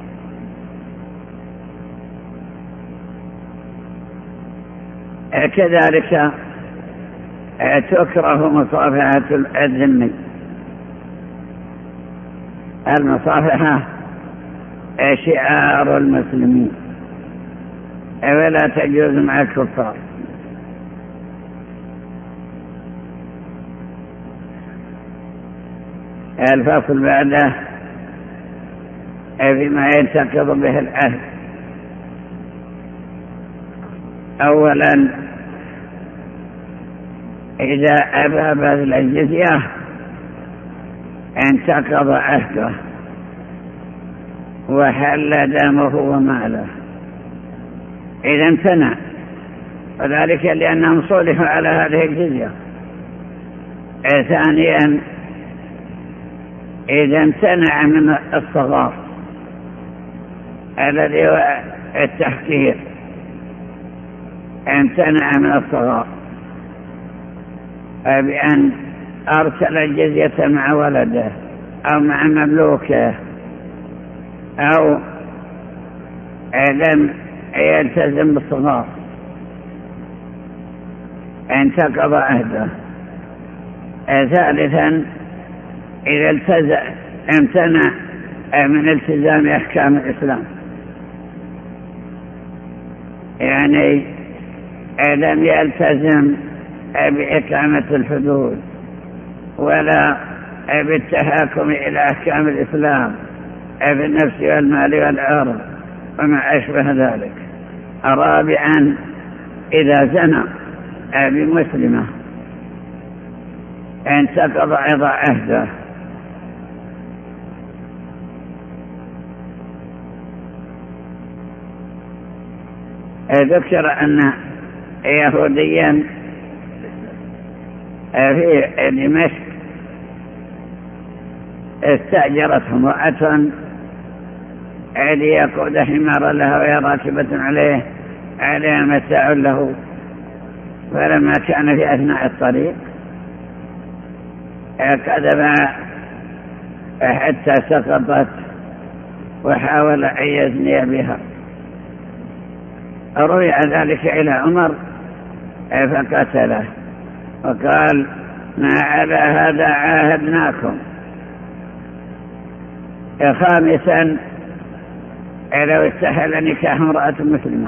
كذلك تكره مصافحة الذمي. المصافحة شعار المسلمين ولا تجوز مع الكفار. الفصل بعده فيما ينتقض به العهد. أولا إذا أبى بذل الجزية انتقض عهده وحل دمه وماله إذا امتنع، وذلك لأنهم صلحوا على هذه الجزية. ثانيا إذا امتنع من الصغار الذي هو التحقير، امتنع من الصغار بأن أرسل الجزية مع ولده أو مع مملوكه أو لم يلتزم بالصغار انتقض عهده. ثالثا إذا امتنع من التزام أحكام الإسلام، يعني لم يلتزم بإقامة الحدود ولا بالتحاكم إلى أحكام الإسلام في النفس والمال والعرض وما أشبه ذلك. رابعا إذا زنى بمسلمة انتقض أيضا عهده. ذكر أن يهوديا في دمشق استأجرت امرأة ليقود حمارا لها وهي راكبة عليها متاع له، فلما كان في أثناء الطريق كذب حتى سقطت وحاول أن يزني بها. روي ذلك إلى عمر فقتله وقال: ما على هذا عاهدناكم. خامسا لو استحل نكاح امرأة مسلمة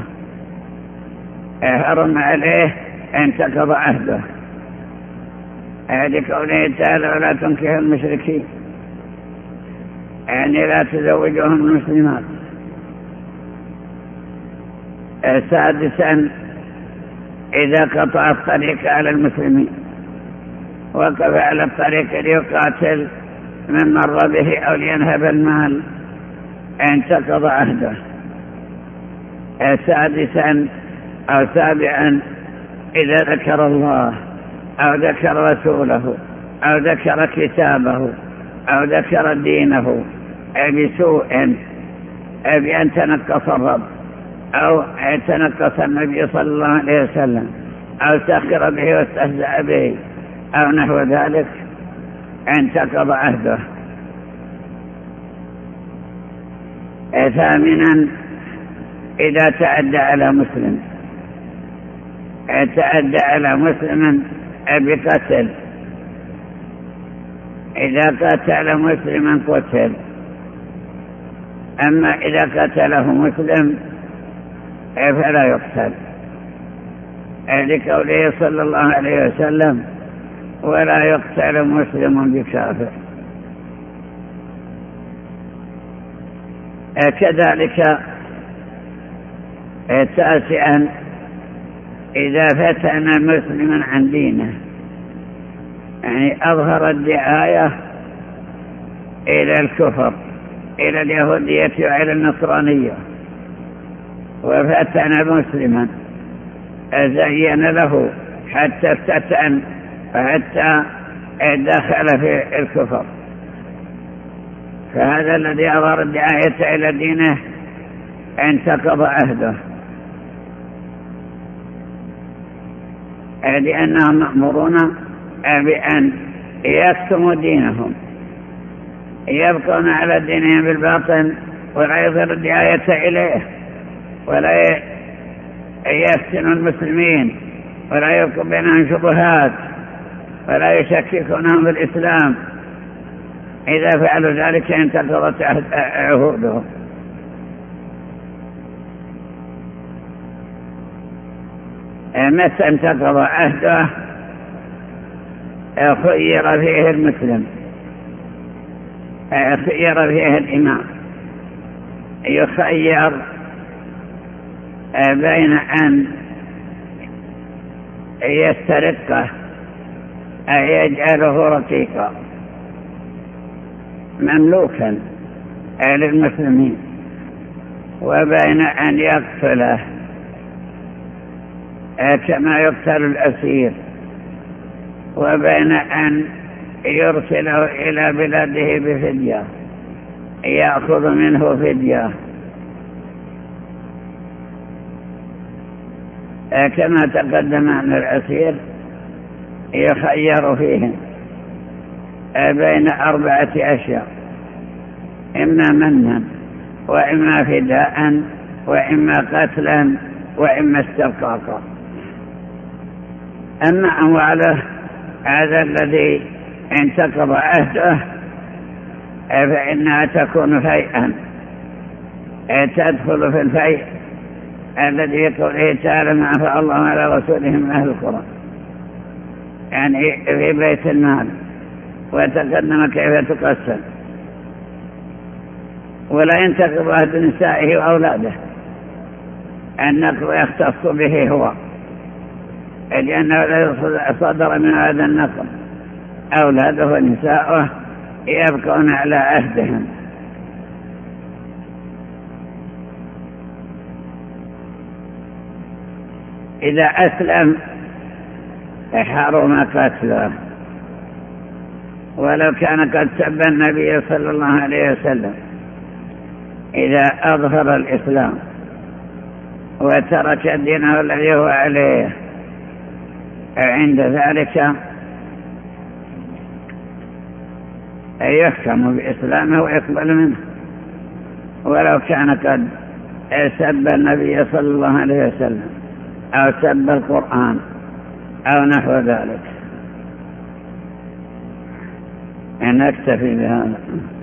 حرم عليه انتقض عهده، لقوله تعالى: ولا تنكحوا المشركين، يعني لا تزوجوهم المسلمات. سادسا إذا قطع الطريق على المسلمين وقف على الطريق ليقاتل من مر به أو لينهب المال انتقض عهده. سادسا أو سابعا إذا ذكر الله أو ذكر رسوله أو ذكر كتابه أو ذكر دينه بسوء بأن تنقص الرب أو تنقص النبي صلى الله عليه وسلم أو سخر به واستهزأ به أو نحو ذلك انتقض عهده. ثامنا إذا تعدى على مسلم بقتل، إذا قتل مسلما قتل. أما إذا قتله مسلم فلا يقتل، لقوله صلى الله عليه وسلم: ولا يقتل مسلم بكافر. كذلك تاسعا إذا فتن مسلما عن دينه، يعني أظهر الدعاية إلى الكفر، إلى اليهودية وإلى النصرانية، وفتن مسلما زين له حتى افتتن وحتى دخل في الكفر، فهذا الذي أظهر الدعاية إلى دينه انتقض عهده، لأنهم مأمورون بأن يكتموا دينهم، يبقون على دينهم بالباطن ولا يظهر الدعاية إليه، ولا يفتنوا المسلمين ولا يلقوا بينهم شبهات ولا يشككونهم بالإسلام. إذا فعلوا ذلك انتقضت عهودهم. متى انتقض عهده؟ خير فيه المسلم، خير فيه الإمام، يخير بين أن يسترقه أو يجعله رقيقا مملوكا للمسلمين، وبين أن يقتله كما يقتل الأسير، وبين أن يرسله إلى بلاده بفدية يأخذ منه فدية، كما تقدم أن الأسير يخير فيهم بين 4 أشياء: إما منا، وإما فداء، وإما قتلا، وإما استرقاقا. أما أمواله، هذا الذي انتقض عهده فإنها تكون فيئا، تدخل في الفيء الذي يقول تعالى ما أفاء الله على رسوله من أهل القرى، يعني في بيت المال، وتقدم كيف تقسم. ولا ينتقض عهد نسائه وأولاده، النقض يختص به هو، لأنه صدر من هذا النقض. أولاده ونساؤه يبقون على عهدهم. إذا أسلم حرم قتله، ولو كان قد سب النبي صلى الله عليه وسلم. إذا أظهر الإسلام وترك دينه الذي هو عليه، عند ذلك يحكم بإسلامه ويقبل منه، ولو كان قد سب النبي صلى الله عليه وسلم أو سب القرآن أو نحو ذلك. نكتفي بهذا.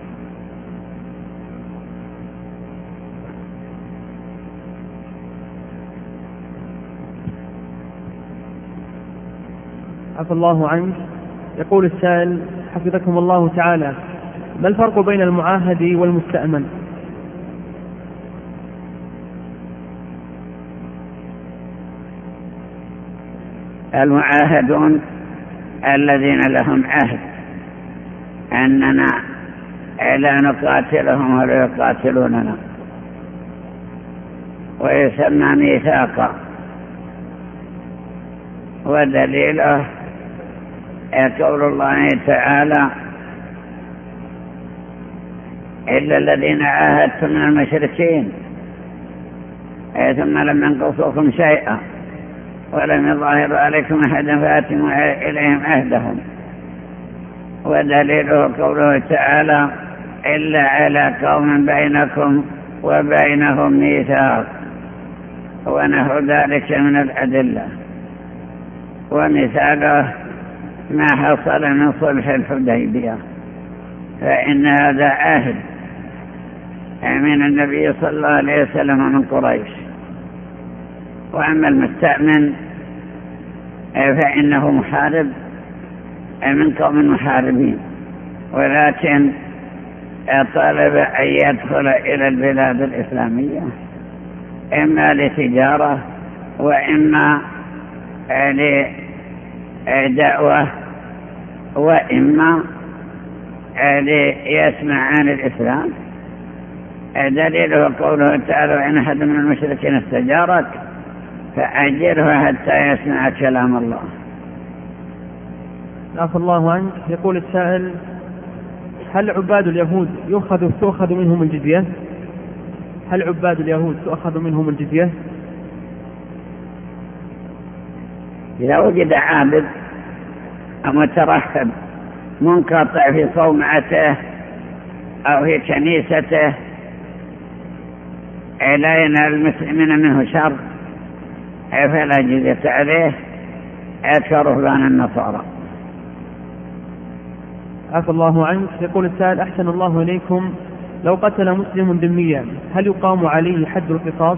عفى الله عنك. يقول السائل حفظكم الله تعالى: ما الفرق بين المعاهد والمستأمن؟ المعاهدون الذين لهم عهد أننا لا نقاتلهم ولا يقاتلوننا، ويسمى ميثاقا. ودليله قول الله تعالى: إلا الذين عاهدتم من المشركين ثم لم ينقصوكم شيئا ولم يظاهروا عليكم أحدا فأتموا إليهم عهدهم. ودليله قوله تعالى: إلا على قوم بينكم وبينهم ميثاق، ونحو ذلك من الأدلة. ومثاله ما حصل من صلح الحديبية، فإن هذا عهد من النبي صلى الله عليه وسلم من قريش. وأما المستأمن فإنه محارب من قوم محاربين، ولكن طلب أن يدخل إلى البلاد الإسلامية إما لتجارة وإما لدعوة وإما ليسمع عن الإسلام. دليله قوله تعالى: وإن أحد من المشركين استجارك فأجره حتى يسمع كلام الله. عفى الله عنك. يقول السائل: هل عباد اليهود تؤخذ منهم الجزية؟ هل عباد اليهود تؤخذ منهم الجزية؟ إذا وجد عابد مترحب منقطع في صومعته أو في كنيسته لا ينال المسلمين منه شر فلا جزية عليه كرهبان النصارى. عفى الله عنك. يقول السائل: أحسن الله إليكم، لو قتل مسلم ذميا هل يقام عليه حد القصاص؟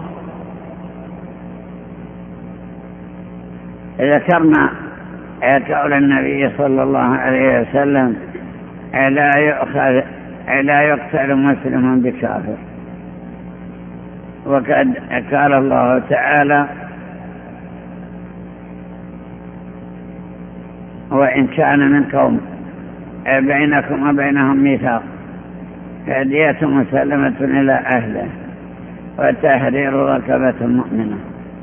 ذكرنا قول النبي صلى الله عليه وسلم: لا يقتل مسلم بكافر. وقد قال الله تعالى: وإن كان من قوم بينكم وبينهم ميثاق فدية مسلمة إلى أهله وتحرير رقبة مؤمنة.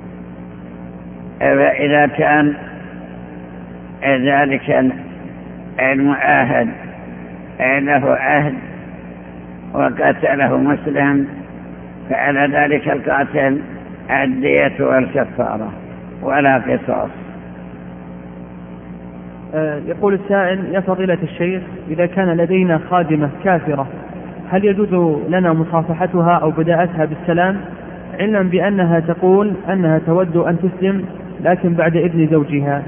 فإذا كان ذلك المعاهد له عهد وقتله مسلم فعلى ذلك القاتل الدية والكفارة ولا قصاص. يقول السائل: يا فضيلة الشيخ، إذا كان لدينا خادمة كافرة هل يجوز لنا مصافحتها أو بداءتها بالسلام، علما بأنها تقول أنها تود أن تسلم لكن بعد إذن زوجها؟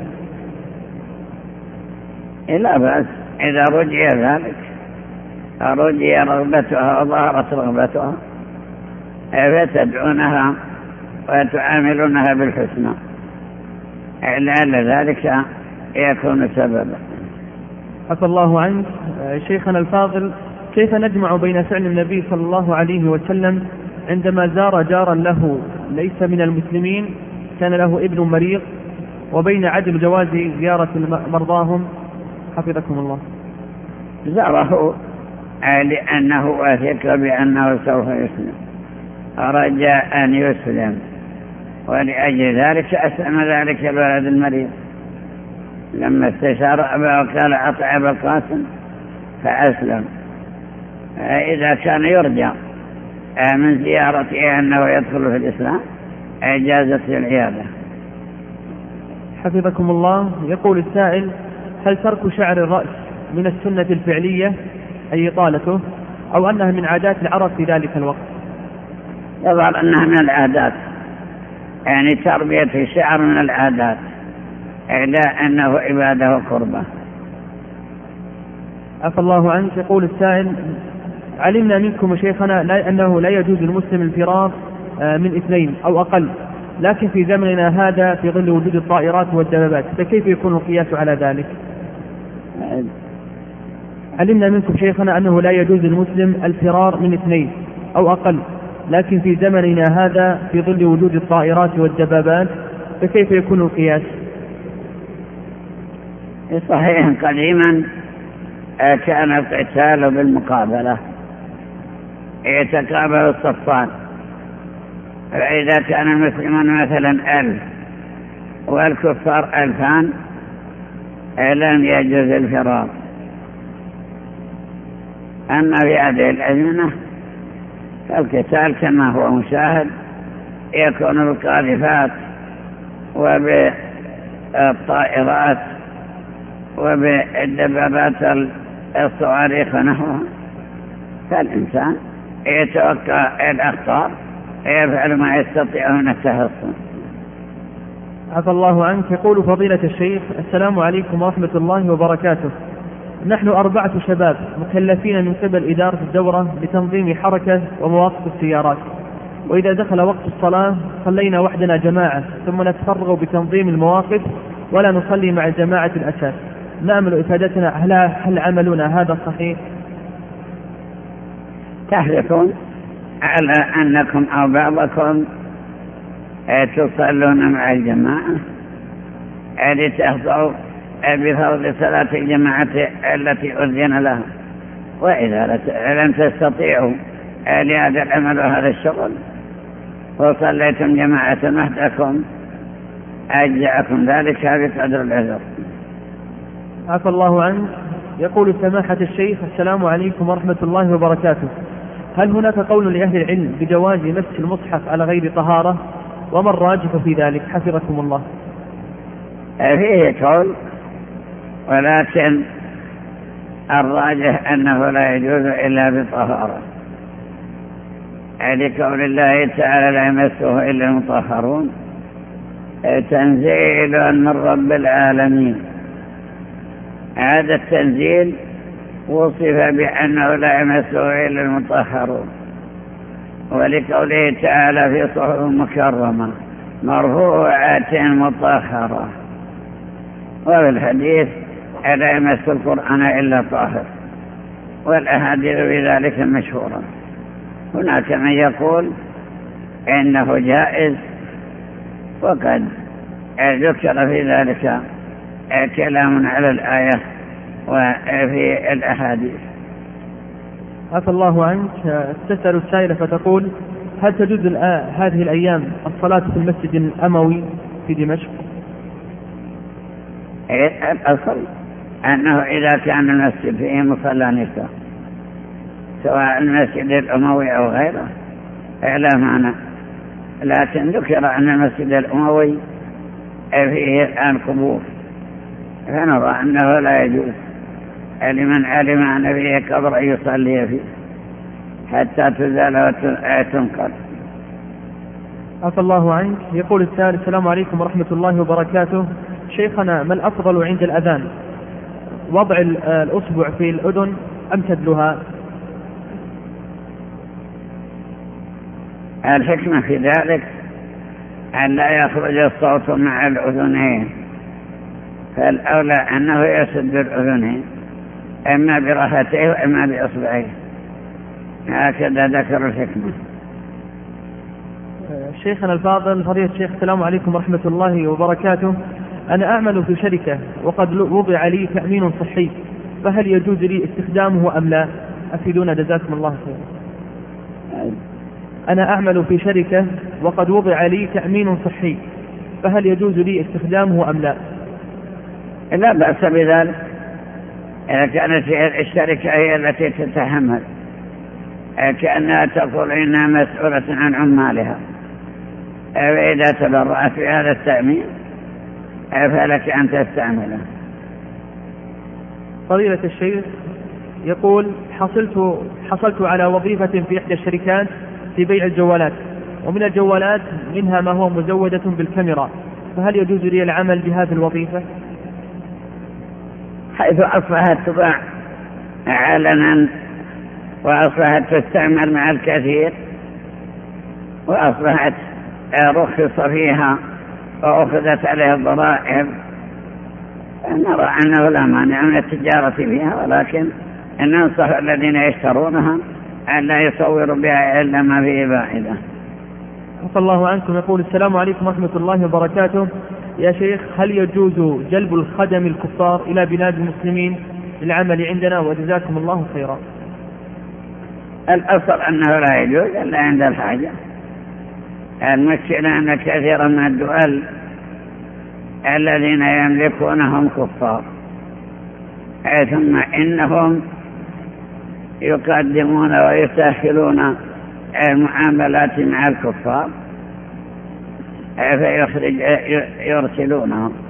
لا بأس إذا رجي ذلك، رجي رغبتها وظهرت رغبتها فتدعونها وتعاملونها بالحسنى، لعل ذلك يكون سببا. عفى الله عنك. شيخنا الفاضل، كيف نجمع بين فعل النبي صلى الله عليه وسلم عندما زار جارا له ليس من المسلمين كان له ابن مريض، وبين عدم جواز زيارة مرضاهم حفظكم الله؟ زاره لأنه واثق بأنه سوف يسلم، رجاء أن يسلم، ولأجل ذلك أسلم ذلك الولد المريض لما استشار أباه وقال أطع أبا القاسم فأسلم. إذا كان يرجى من زيارته أنه يدخل في الإسلام جازت العيادة. حفظكم الله. يقول السائل: هل ترك شعر الرأس من السنة الفعلية أي إطالته، أو أنها من عادات العرب في ذلك الوقت؟ يظهر أنها من العادات، يعني تربية الشعر من العادات، إلا أنه عبادة وقربة. عفى الله عنك. يقول السائل: علمنا منكم شيخنا أنه لا يجوز للمسلم الفرار من اثنين أو أقل، لكن في زمننا هذا في ظل وجود الطائرات والدبابات، فكيف يكون القياس على ذلك؟ علمنا منكم شيخنا أنه لا يجوز للمسلم الفرار من اثنين أو أقل، لكن في زمننا هذا في ظل وجود الطائرات والدبابات، فكيف يكون القياس؟ صحيح، قديما كان القتال بالمقابلة، يتقابل الصفان، فإذا كان المسلمون مثلا 1000 والكفار 2000 لم يجوز الفرار. أما في هذه الأزمنة فالقتال كما هو مشاهد يكون بالقاذفات وبالطائرات وبالدبابات الصواريخ ونحوها، فالإنسان يتوقع الأخطار يفعل ما يستطيع من التحصن. عفى الله عنك. يقول فضيلة الشيخ: السلام عليكم ورحمة الله وبركاته. نحن 4 شباب مكلفين من قبل إدارة الدورة بتنظيم حركة ومواقف السيارات، وإذا دخل وقت الصلاة صلينا وحدنا جماعة، ثم نتفرغ بتنظيم المواقف ولا نصلي مع جماعة الأساس. نأمل إفادتنا هل عملنا هذا صحيح؟ تحلفون على أنكم أو بعضكم تصلون مع الجماعة لتحظوا بفضل صلاة الجماعة التي أذن لها، وإذا لم تستطيعوا لهذا العمل وهذا الشغل وصليتم جماعة وحدكم أجزأكم ذلك بقدر العذر. عفى الله عنك. يقول سماحة الشيخ: السلام عليكم ورحمة الله وبركاته. هل هناك قول لأهل العلم بجواز مس المصحف على غير طهارة، وما الراجح في ذلك حفظكم الله؟ فيه قول، ولكن الراجح أنه لا يجوز إلا بطهارة، لقول الله تعالى: لا يمسه إلا المطهرون، تنزيل من رب العالمين. هذا التنزيل وصف بأنه لا يمسه إلا المطهرون، ولقوله تعالى: في صحف مكرمة مرفوعة مطهرة، وفي الحديث: لا يمس القرآن إلا طاهر، والأحاديث بذلك مشهورة. هناك من يقول إنه جائز، وقد ذكر في ذلك كلام على الآية وفي الأحاديث. عفى الله عنك. تسأل السائلة فتقول: هل تجوز هذه الأيام الصلاة في المسجد الأموي في دمشق؟ الأصل أنه إذا كان المسجد فيه مصلى نساء، سواء المسجد الأموي أو غيره، لا معنى، لكن ذكر أن المسجد الأموي فيه الآن قبور، فنرى أنه لا يجوز لمن علم أن فيه قبر أن يصلي فيه حتى تزال وتنقل. عفى الله عنك. يقول السائل: السلام عليكم ورحمة الله وبركاته. شيخنا، ما الأفضل عند الأذان، وضع الأصبع في الأذن أم تدلها؟ الحكمة في ذلك أن لا يخرج الصوت مع الأذنين، فالأولى أنه يسد الأذنين إما برفتيه وإما بإصبعيه، هكذا ذكر الحكمة. شيخنا الفاضل فضيلة الشيخ، السلام عليكم ورحمة الله وبركاته. أنا أعمل في شركة وقد وضع لي تأمين صحي، فهل يجوز لي استخدامه أم لا؟ أفيدونا جزاكم الله خير. أنا أعمل في شركة وقد وضع لي تأمين صحي، فهل يجوز لي استخدامه أم لا؟ لا بأس بذلك إذا كانت الشركة هي التي تتحمل، كأنها تقول إنها مسؤولة عن عمالها، وإذا تبرأت في هذا التأمين فلك أن تستعمله. فضيلة الشيخ يقول: حصلت على وظيفة في إحدى الشركات في بيع الجوالات، ومن الجوالات منها ما هو مزودة بالكاميرا، فهل يجوز لي العمل بهذه الوظيفة؟ حيث أصبحت تباع علنا وأصبحت تستعمل مع الكثير وأصبحت رخص فيها وأخذت عليها الضرائب، نرى أنه لا مانع من التجارة فيها، ولكن ننصح الذين يشترونها أن لا يصوروا بها إلا ما فيه فائدة. عفى الله عنكم. يقول: السلام عليكم ورحمة الله وبركاته. يا شيخ، هل يجوز جلب الخدم الكفار إلى بلاد المسلمين للعمل عندنا؟ وجزاكم الله خيرا. الأصل أنه لا يجوز إلا عند الحاجة. المشكلة أن كثيرا من الدول الذين يملكونهم كفار، ثم إنهم يقدمون ويسهلون المعاملات مع الكفار يرسلونهم،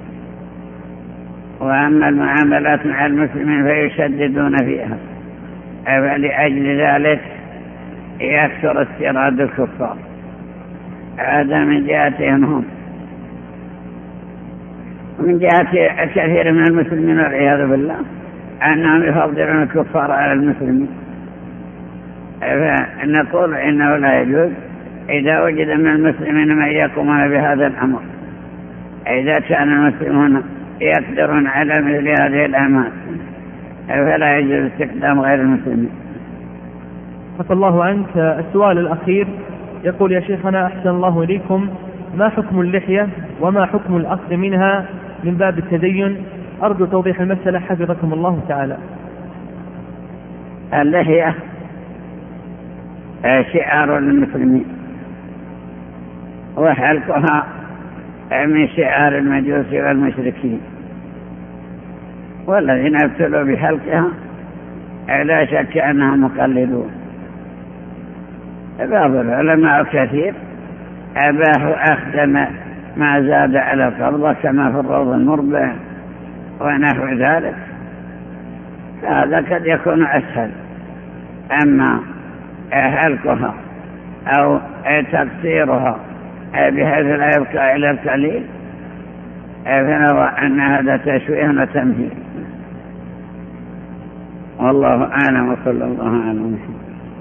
وأما المعاملات مع المسلمين فيشددون فيها، فلأجل ذلك يكثر استيراد الكفار. هذا من جهتهم هم. ومن جهة كثير من المسلمين والعياذ بالله أنهم يفضلون الكفار على المسلمين، فنقول إنه لا يجوز إذا وجد من المسلمين من يقومون بهذا الأمر. إذا كان المسلمون يقدرون على مثل هذه الأعمال فلا يجوز استخدام غير المسلمين. عفى الله عنك. السؤال الأخير يقول: يا شيخنا أحسن الله إليكم، ما حكم اللحية وما حكم الأخذ منها من باب التدين؟ أرجو توضيح المسألة حفظكم الله تعالى. اللحية شعار للمسلمين، وحلقها من شعار المجوس والمشركين، والذين ابتلوا بحلقها لا شك أنهم مقلدون. بعض العلماء كثير أباحوا أخذ ما زاد على القبضة كما في الروض المربع ونحو ذلك، هذا قد يكون أسهل. أما حلقها أو تقصيرها بحيث لا يبقى إلى القليل فنرى أن هذا تشويه وتمهيد. والله أعلم، وصلى الله على محمد.